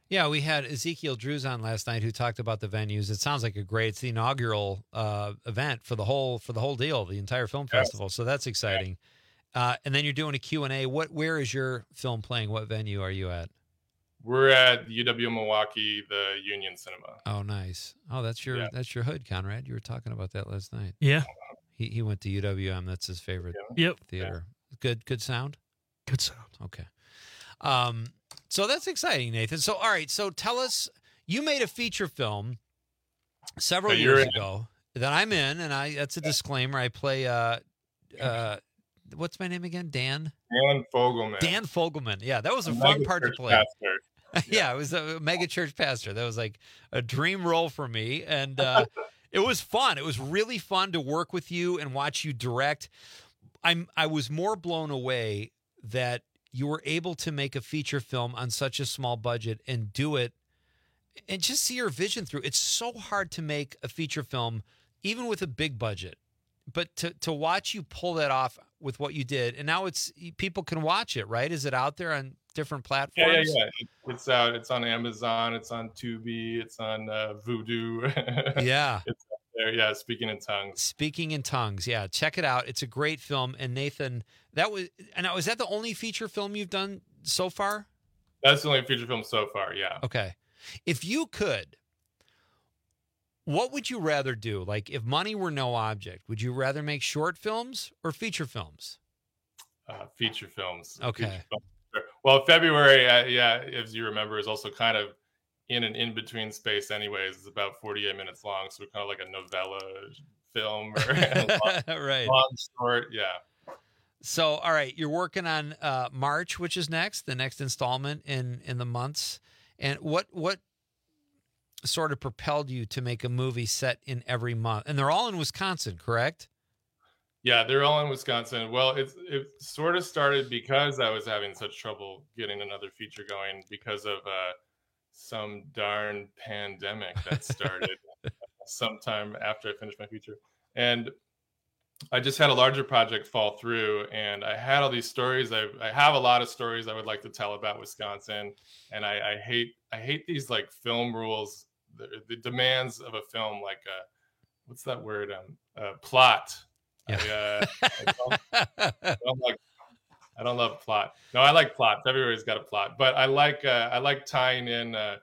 Yeah, we had Ezekiel Drews on last night who talked about the venues. It sounds like a great, it's the inaugural uh, event for the whole for the whole deal, the entire film Yes. festival. So that's exciting. Uh, and then you're doing a Q and A. What, where is your film playing? What venue are you at? We're at U W Milwaukee, the Union Cinema. Oh, nice. Oh, that's your Yeah. that's your hood, Conrad. You were talking about that last night. Yeah. He he went to U W M. That's his favorite Yep. theater. Good good sound. Good sound. Okay. Um. So that's exciting, Nathan. So all right. So tell us, you made a feature film several That you're years in. ago that I'm in, and I that's a disclaimer. I play uh uh what's my name again? Dan. Dan Fogelman. Dan Fogelman. Yeah, that was a A fun mega part to church play. pastor. Yeah, it was a mega church pastor. That was like a dream role for me. And uh, it was fun. It was really fun to work with you and watch you direct. I'm I was more blown away that you were able to make a feature film on such a small budget and do it and just see your vision through. It's so hard to make a feature film, even with a big budget. But to to watch you pull that off with what you did, and now it's people can watch it, right? Is it out there on different Yeah, platforms? yeah, yeah. It- It's out. It's on Amazon. It's on Tubi. It's on uh, Vudu. Yeah. It's out there. Yeah, Speaking in Tongues. Speaking in Tongues. Yeah, check it out. It's a great film. And Nathan, that was and now is that the only feature film you've done so far? That's the only feature film so far. Yeah. Okay. If you could, what would you rather do? Like if money were no object, would you rather make short films or feature films? Uh, feature films. Okay. Feature films. Well, February, uh, yeah, as you remember, is also kind of in an in-between space anyways. It's about forty-eight minutes long, so kind of like a novella film or long, Right. long short. Yeah. So, all right, you're working on uh, March, which is next, the next installment in in the months. And what what sort of propelled you to make a movie set in every month? And they're all in Wisconsin, correct? Yeah, they're all in Wisconsin. Well, it's it sort of started because I was having such trouble getting another feature going because of uh, some darn pandemic that started sometime after I finished my feature. And I just had a larger project fall through, and I had all these stories. I, I have a lot of stories I would like to tell about Wisconsin, and I, I hate I hate these like film rules, the, the demands of a film, like uh, what's that word? Um, uh, plot. Yeah. I, uh, I, don't, I don't like. I don't love plot. No, I like plot. Everybody's got a plot, but I like uh, I like tying in uh,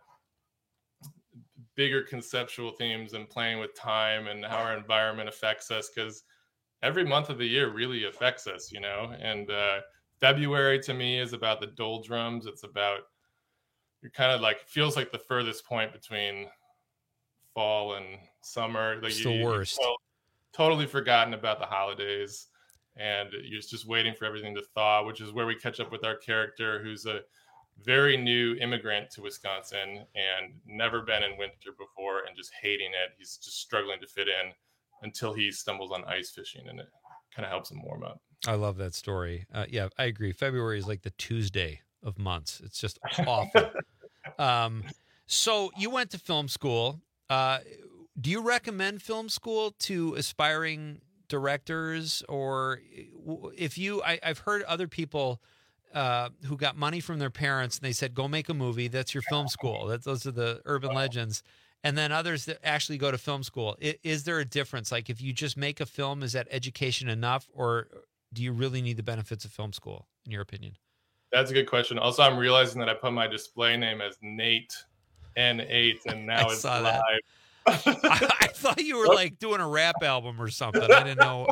bigger conceptual themes and playing with time and how our environment affects us, because every month of the year really affects us, you know. And uh, February to me is about the doldrums. It's about you're kind of like feels like the furthest point between fall and summer. Like It's you, the you- worst. you totally forgotten about the holidays, and you're just waiting for everything to thaw, which is where we catch up with our character, who's a very new immigrant to Wisconsin and never been in winter before and just hating it. He's just struggling to fit in until he stumbles on ice fishing, and it kind of helps him warm up. I love that story. Uh, yeah, I agree. February is like the Tuesday of months. It's just awful. um, so you went to film school. Uh, do you recommend film school to aspiring directors, or if you? I, I've heard other people uh, who got money from their parents and they said, "Go make a movie." That's your film school. That those are the urban legends. And then others that actually go to film school. Is, is there a difference? Like if you just make a film, is that education enough, or do you really need the benefits of film school, in your opinion? That's a good question. Also, I'm realizing that I put my display name as Nate N eight, and now I it's saw live. that. I, I thought you were like doing a rap album or something. I didn't know.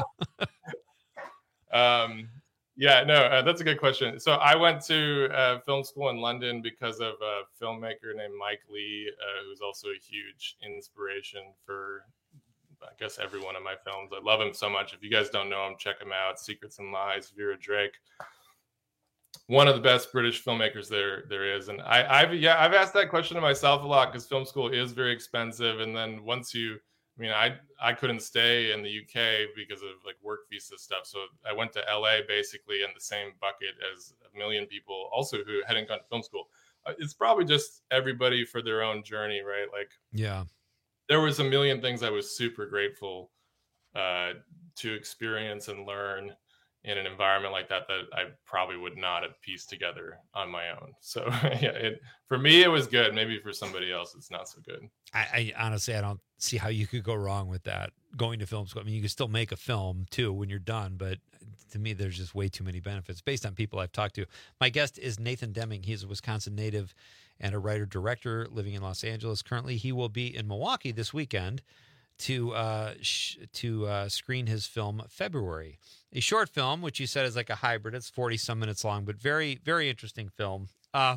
um, yeah, no, uh, that's a good question. So I went to uh, film school in London because of a filmmaker named Mike Lee, uh, who's also a huge inspiration for, I guess, every one of my films. I love him so much. If you guys don't know him, check him out. Secrets and Lies, Vera Drake. One of the best British filmmakers there there is. And I, I've yeah, I've asked that question to myself a lot, because film school is very expensive. And then once you, I mean, I I couldn't stay in the U K because of like work visa stuff. So I went to L A basically in the same bucket as a million people also who hadn't gone to film school. Uh, It's probably just everybody for their own journey, right? Like Yeah. there was a million things I was super grateful uh, to experience and learn in an environment like that that I probably would not have pieced together on my own. So yeah, it, for me, it was good. Maybe for somebody else, it's not so good. I, I honestly, I don't see how you could go wrong with that. Going to film school. I mean, you can still make a film too when you're done, but to me, there's just way too many benefits based on people I've talked to. My guest is Nathan Deming. He's a Wisconsin native and a writer-director living in Los Angeles. Currently, he will be in Milwaukee this weekend to uh, sh- to uh, screen his film February, a short film, which you said is like a hybrid. It's forty-some minutes long, but very, very interesting film. Uh,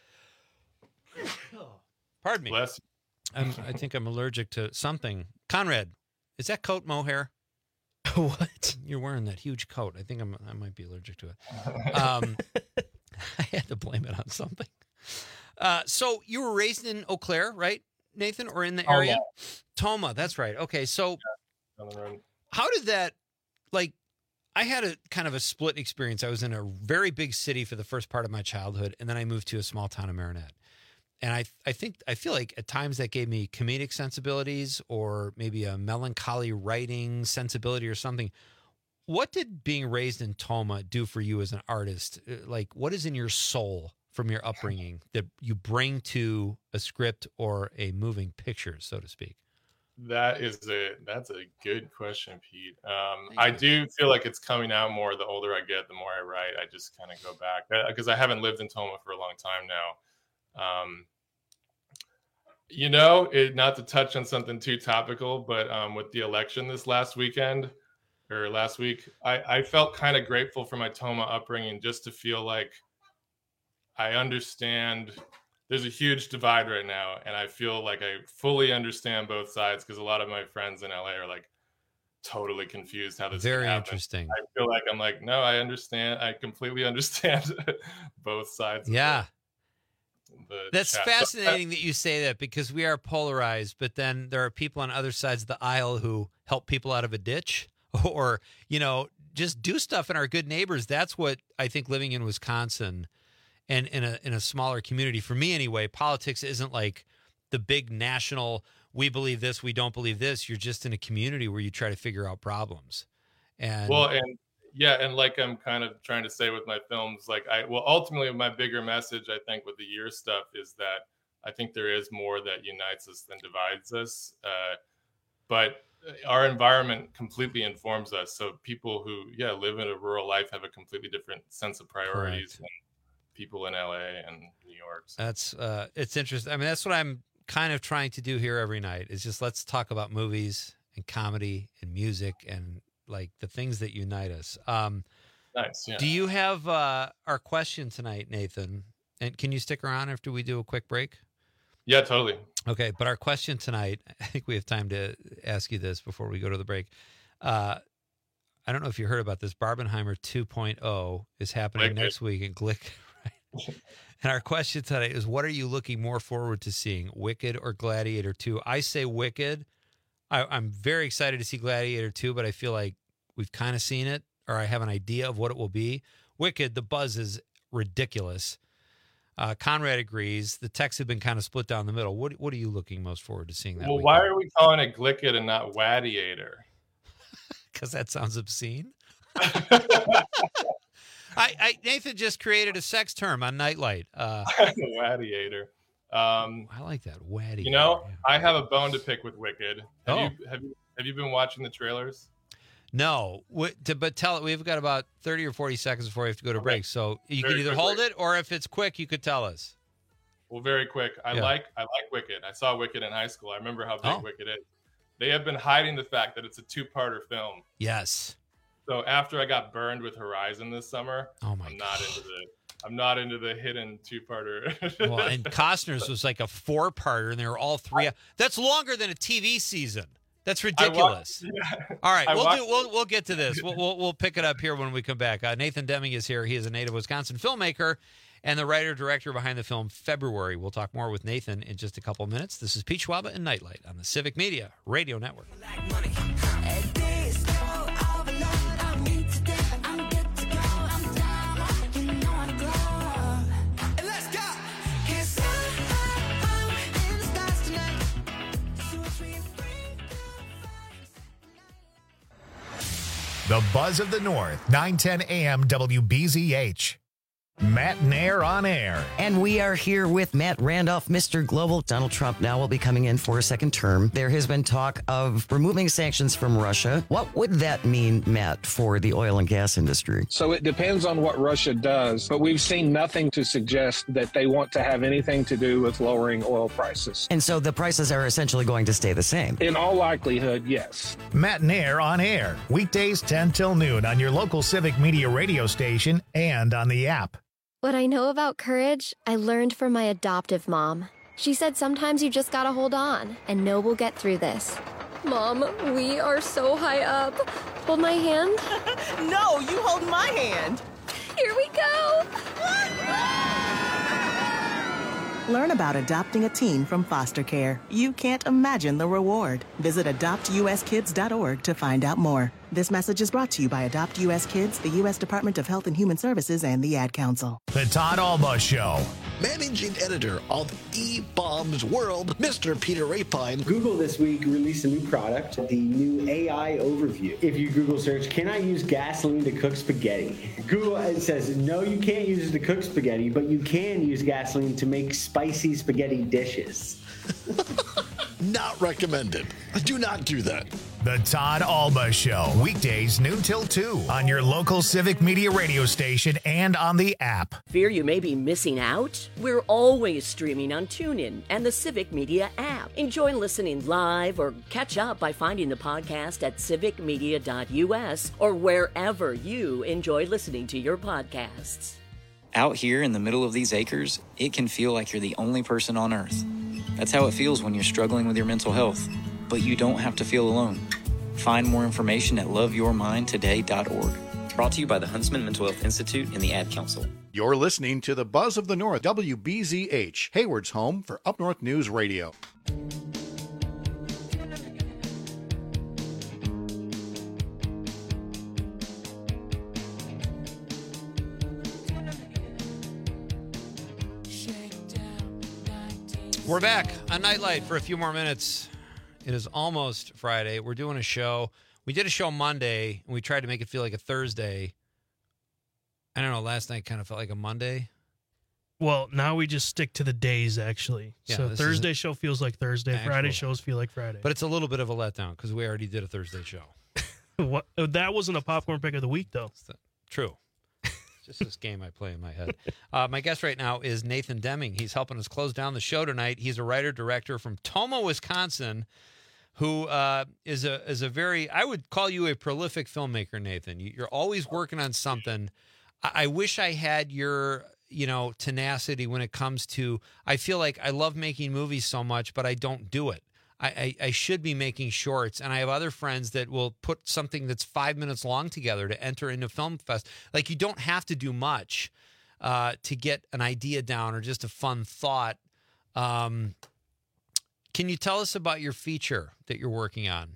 pardon me. Bless. I'm, I think I'm allergic to something. Conrad, is that coat mohair? What? You're wearing that huge coat. I think I'm, I might be allergic to it. Um, I had to blame it on something. Uh, so you were raised in Eau Claire, right, Nathan, or in the area? Tomah. Tomah, that's right. Okay, so Yeah, how did that, like, I had a kind of a split experience. I was in a very big city for the first part of my childhood, and then I moved to a small town of Marinette. And I I think, I feel like at times that gave me comedic sensibilities or maybe a melancholy writing sensibility or something. What did being raised in Tomah do for you as an artist? Like, what is in your soul from your upbringing that you bring to a script or a moving picture, so to speak? That is a that's a good question, Pete. Um, I do feel like it's coming out more the older I get, the more I write. I just kind of go back because I haven't lived in Tomah for a long time now. Um, you know, it, not to touch on something too topical, but um, with the election this last weekend or last week, I, I felt kind of grateful for my Tomah upbringing, just to feel like I understand. There's a huge divide right now, and I feel like I fully understand both sides, because a lot of my friends in L A are like totally confused how this Very can happen. interesting. I feel like I'm like, no, I understand. I completely understand both sides. Yeah. The That's chat. fascinating that you say that, because we are polarized, but then there are people on other sides of the aisle who help people out of a ditch or, you know, just do stuff in our good neighbors. That's what I think living in Wisconsin and in a in a smaller community, for me anyway, politics isn't like the big national, we believe this, we don't believe this. You're just in a community where you try to figure out problems. And Well, and yeah, and like I'm kind of trying to say with my films, like I, well, ultimately my bigger message, I think, with the year stuff is that I think there is more that unites us than divides us. Uh, but our environment completely informs us. So people who, yeah, live in a rural life have a completely different sense of priorities Correct. than people in L A and New York. So. That's uh, it's interesting. I mean, that's what I'm kind of trying to do here every night, is just let's talk about movies and comedy and music and like the things that unite us. Um, nice. Yeah. Do you have uh, our question tonight, Nathan? And can you stick around after we do a quick break? Yeah, totally. Okay, but our question tonight, I think we have time to ask you this before we go to the break. Uh, I don't know if you heard about this. Barbenheimer two point oh is happening Glick next it. week in Glick. Right? And our question tonight is, what are you looking more forward to seeing, Wicked or Gladiator two? I say Wicked. I, I'm very excited to see Gladiator two, but I feel like we've kind of seen it, or I have an idea of what it will be. Wicked, the buzz is ridiculous. Uh, Conrad agrees. The texts have been kind of split down the middle. What What are you looking most forward to seeing that Well, weekend? why are we calling it Glickit and not Wadiator? Because that sounds obscene. I, I Nathan just created a sex term on Nightlight. Uh, Wadiator. Um, I like that. Waddy. You know, I have a bone to pick with Wicked. Have Oh. you have you have you been watching the trailers? No, what, to, but tell it. We've got about thirty or forty seconds before we have to go to break. So you Very can either quickly. hold it, or if it's quick, you could tell us. Well, very quick. I Yeah. like I like Wicked. I saw Wicked in high school. I remember how big Oh. Wicked is. They have been hiding the fact that it's a two-parter film. Yes. So after I got burned with Horizon this summer, Oh my I'm not into the I'm not into the hidden two-parter. Well, and Costner's was like a four-parter, and they were all three. That's longer than a T V season. That's ridiculous. yeah. All right, I we'll watched- do. We'll we'll get to this. We'll we'll, we'll pick it up here when we come back. Uh, Nathan Deming is here. He is a native Wisconsin filmmaker and the writer director behind the film February. We'll talk more with Nathan in just a couple minutes. This is Pete Schwaba and Nightlight on the Civic Media Radio Network. The The Buzz of the North, nine ten a.m. W B Z H. Matt Nair on air. And we are here with Matt Randolph, Mister Global. Donald Trump now will be coming in for a second term. There has been talk of removing sanctions from Russia. What would that mean, Matt, for the oil and gas industry? So it depends on what Russia does, but we've seen nothing to suggest that they want to have anything to do with lowering oil prices. And so the prices are essentially going to stay the same? In all likelihood, yes. Matt Nair on air. Weekdays ten till noon on your local Civic Media radio station and on the app. What I know about courage, I learned from my adoptive mom. She said sometimes you just gotta hold on and know we'll get through this. Mom, we are so high up. Hold my hand. No, you hold my hand. Here we go. Learn about adopting a teen from foster care. You can't imagine the reward. Visit adopt u s kids dot org to find out more. This message is brought to you by Adopt U S Kids, the U S Department of Health and Human Services, and the Ad Council. The Todd Alba Show. Managing editor of E-Bombs World, Mister Peter Rapine. Google this week released a new product, the new A I overview. If you Google search, can I use gasoline to cook spaghetti? Google it says, no, you can't use it to cook spaghetti, but you can use gasoline to make spicy spaghetti dishes. Not recommended. Do not do that. The Todd Alba Show. Weekdays noon till two on your local Civic Media radio station and on the app. Fear you may be missing out? We're always streaming on TuneIn and the Civic Media app. Enjoy listening live or catch up by finding the podcast at civic media dot u s or wherever you enjoy listening to your podcasts. Out here in the middle of these acres, it can feel like you're the only person on Earth. That's how it feels when you're struggling with your mental health. But you don't have to feel alone. Find more information at love your mind today dot org. Brought to you by the Huntsman Mental Health Institute and the Ad Council. You're listening to the Buzz of the North, W B Z H, Hayward's home for Up North News Radio. We're back on Nightlight for a few more minutes. It is almost Friday. We're doing a show. We did a show Monday, and we tried to make it feel like a Thursday. I don't know, last night kind of felt like a Monday. Well, now we just stick to the days, actually. Yeah, so this Thursday is show feels like Thursday. actual- Friday shows feel like Friday. But it's a little bit of a letdown because we already did a Thursday show. what? That wasn't a popcorn pick of the week, though. True. Just this game I play in my head. Uh, my guest right now is Nathan Deming. He's helping us close down the show tonight. He's a writer-director from Tomah, Wisconsin, who uh, is a is a very, I would call you a prolific filmmaker, Nathan. You- You're always working on something. I, I wish I had your, you know, tenacity when it comes to, I feel like I love making movies so much, but I don't do it. I, I, I should be making shorts, and I have other friends that will put something that's five minutes long together to enter into Film Fest. Like, you don't have to do much uh, to get an idea down or just a fun thought. Um, can you tell us about your feature that you're working on?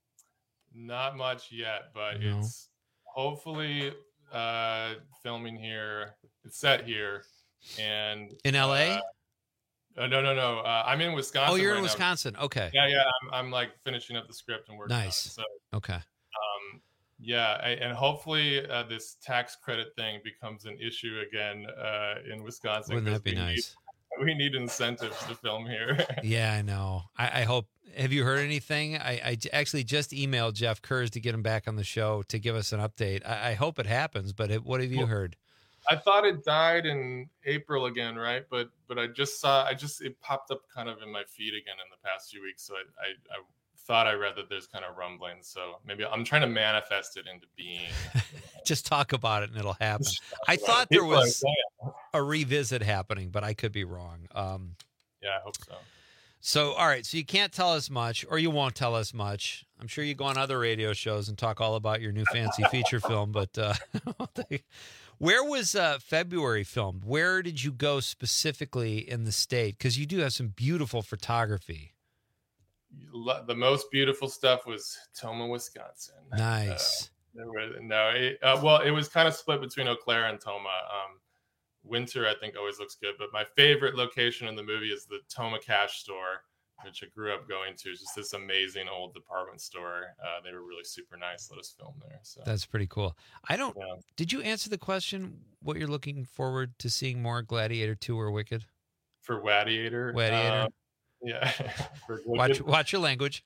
Not much yet, but No. it's hopefully uh, filming here. It's set here, and In L A? Uh, uh, no, no, no. Uh, I'm in Wisconsin. Oh, you're right in now. Wisconsin. Okay. Yeah, yeah. I'm, I'm like finishing up the script and working Nice. on it. So, Okay. um, yeah, I, and hopefully uh, this tax credit thing becomes an issue again uh, in Wisconsin. Wouldn't that 'cause be we nice? Need, we need incentives to film here. Yeah, I know. I, I hope. Have you heard anything? I, I j- actually just emailed Jeff Kurz to get him back on the show to give us an update. I, I hope it happens, but it, what have you Well, heard? I thought it died in April again, right? But but I just saw I just it popped up kind of in my feed again in the past few weeks. So I I, I thought I read that there's kind of rumblings. So maybe I'm trying to manifest it into being. Just talk about it and it'll happen. I about thought it. there People are was saying. a revisit happening, but I could be wrong. Um, Yeah, I hope so. so, all right. So you can't tell us much, or you won't tell us much. I'm sure you go on other radio shows and talk all about your new fancy feature film, but uh, where was uh, February filmed? Where did you go specifically in the state? Because you do have some beautiful photography. Lo- The most beautiful stuff was Tomah, Wisconsin. Nice. Uh, there were, no, it, uh, well, it was kind of split between Eau Claire and Tomah. Um, winter, I think, always looks good, but my favorite location in the movie is the Tomah Cash Store which I grew up going to. It's just this amazing old department store. Uh, they were really super nice. Let us film there. So That's pretty cool. I don't. Yeah. Did you answer the question? What you're looking forward to seeing more, Gladiator two or Wicked? For Wadiator. Wadiator. Uh, yeah. For Watch Wicked. watch your language.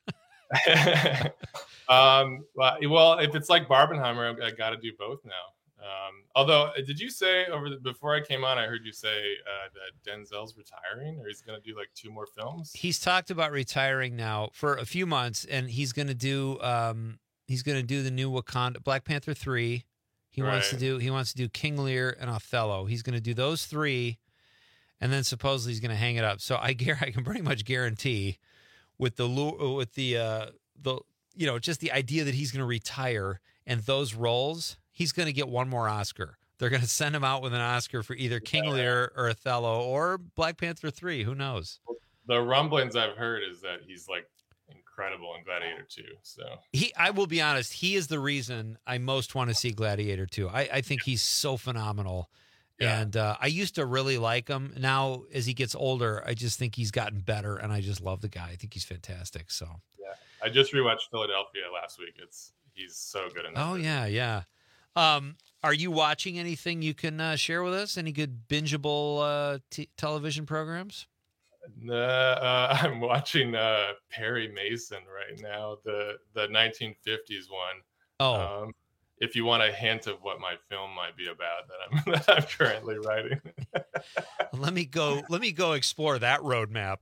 um, well, if it's like Barbenheimer, I, I got to do both now. Um, although, did you say over the, before I came on, I heard you say uh, that Denzel's retiring, or he's going to do like two more films? He's talked about retiring now for a few months, and he's going to do um, he's going to do the new Wakanda Black Panther three. He right. wants to do he wants to do King Lear and Othello. He's going to do those three, and then supposedly he's going to hang it up. So I I can pretty much guarantee with the with the uh, the you know just the idea that he's going to retire and those roles. He's going to get one more Oscar. They're going to send him out with an Oscar for either King yeah. Lear or Othello or Black Panther three. Who knows? The rumblings I've heard is that he's like incredible in Gladiator two. So he, I will be honest, he is the reason I most want to see Gladiator two. I, I think he's so phenomenal. Yeah. And uh, I used to really like him. Now, as he gets older, I just think he's gotten better, and I just love the guy. I think he's fantastic. So yeah, I just rewatched Philadelphia last week. It's he's so good in that. Oh movie. yeah, yeah. Um, are you watching anything you can uh, share with us? Any good bingeable uh, t- television programs? Uh, uh, I'm watching uh, Perry Mason right now, the the nineteen fifties one. Oh, um, if you want a hint of what my film might be about that I'm that I'm currently writing. let me go. Let me go explore that roadmap.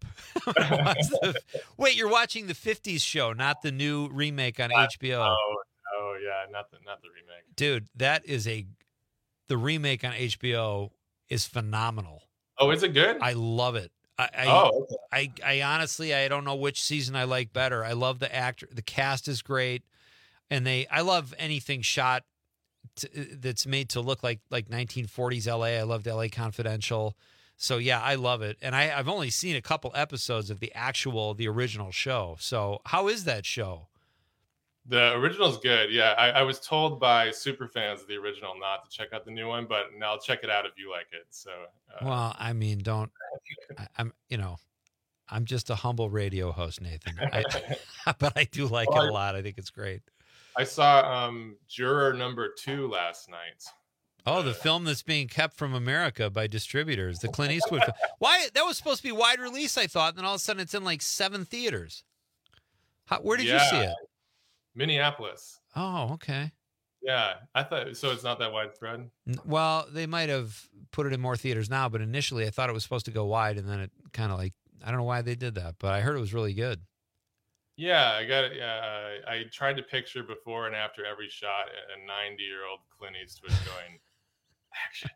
Wait, you're watching the fifties show, not the new remake on uh, H B O. Oh, oh yeah, not the not the remake. Dude, that is a the remake on H B O is phenomenal. Oh, is it good? I love it. I, I, oh, okay. I, I honestly, I don't know which season I like better. I love the actor. The cast is great. And they, I love anything shot to, that's made to look like, like nineteen forties L A. I loved L A Confidential. So yeah, I love it. And I, I've only seen a couple episodes of the actual, the original show. So how is that show? The original's good. Yeah. I, I was told by super fans of the original not to check out the new one, but now I'll check it out if you like it. So, uh, well, I mean, don't, I, I'm, you know, I'm just a humble radio host, Nathan. I, but I do like well, it a lot. I think it's great. I saw um, Juror Number Two last night. Oh, the uh, film that's being kept from America by distributors, the Clint Eastwood film. Why? That was supposed to be wide release, I thought, and then all of a sudden it's in like seven theaters. How, where did yeah, you see it? Minneapolis. Oh, okay. Yeah, I thought so. It's not that widespread. Well, they might have put it in more theaters now, but initially I thought it was supposed to go wide, and then it kind of like I don't know why they did that, but I heard it was really good. Yeah, I got it. Yeah, uh, I tried to picture before and after every shot a ninety-year-old Clint Eastwood going action.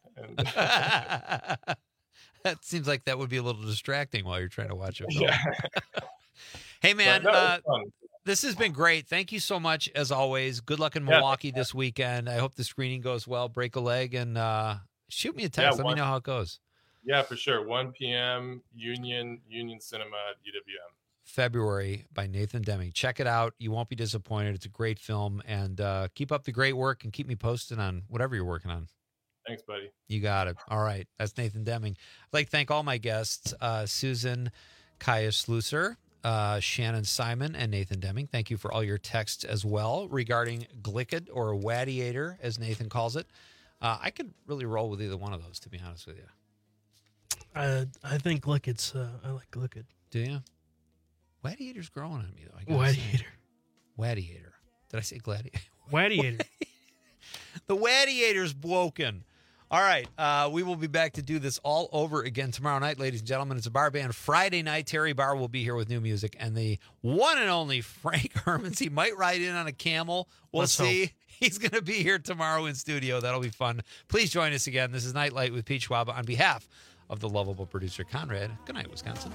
And that seems like that would be a little distracting while you're trying to watch it. Yeah. Hey, man, no, uh, this has been great. Thank you so much, as always. Good luck in Milwaukee yeah. this weekend. I hope the screening goes well. Break a leg and uh, shoot me a text. Yeah, Let one, me know how it goes. Yeah, for sure. one p.m. Union Union Cinema at U W M. February by Nathan Deming. Check it out. You won't be disappointed. It's a great film. And uh, keep up the great work and keep me posted on whatever you're working on. Thanks, buddy. You got it. All right. That's Nathan Deming. I'd like to thank all my guests, uh, Susan Kaya-Slusser, uh, Shannon Simon, and Nathan Deming. Thank you for all your texts as well regarding Glicked or Wadiator, as Nathan calls it. Uh, I could really roll with either one of those, to be honest with you. Uh, I think Glicked's, uh, I like Glicked. Do you? Wadiator's growing on me, though. I Wadiator. Wadiator. Did I say gladiator? Wadiator. The Wadiator's broken. All right. Uh, we will be back to do this all over again tomorrow night, ladies and gentlemen. It's a bar band Friday night. Terry Barr will be here with new music. And the one and only Frank Hermans. He might ride in on a camel. We'll Let's see. hope. He's going to be here tomorrow in studio. That'll be fun. Please join us again. This is Nightlight with Pete Schwab on behalf of the lovable producer, Conrad. Good night, Wisconsin.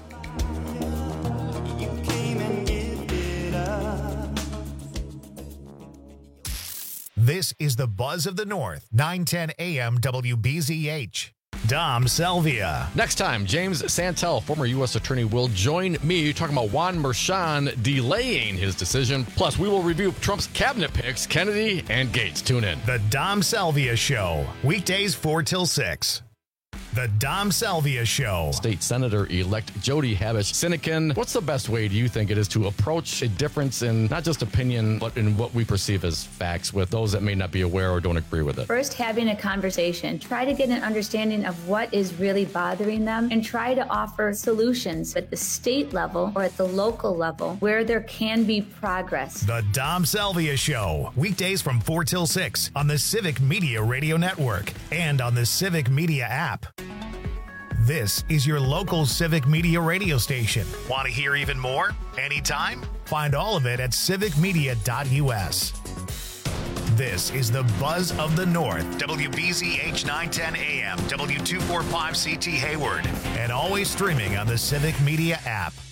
This is the Buzz of the North, nine ten A M W B Z H. Dom Salvia. Next time, James Santel, former U S attorney, will join me talking about Juan Merchan delaying his decision. Plus, we will review Trump's cabinet picks, Kennedy and Gates. Tune in. The Dom Salvia Show, weekdays four till six. The Dom Salvia Show. State Senator-elect Jody Habush-Sinekin, what's the best way do you think it is to approach a difference in not just opinion, but in what we perceive as facts with those that may not be aware or don't agree with it? First, having a conversation. Try to get an understanding of what is really bothering them and try to offer solutions at the state level or at the local level where there can be progress. The Dom Salvia Show. Weekdays from four till six on the Civic Media Radio Network and on the Civic Media app. This is your local Civic Media radio station. Want to hear even more? Anytime? Find all of it at civic media dot u s. This is the Buzz of the North, W B Z H nine ten A M, W two forty-five C T Hayward, and always streaming on the Civic Media app.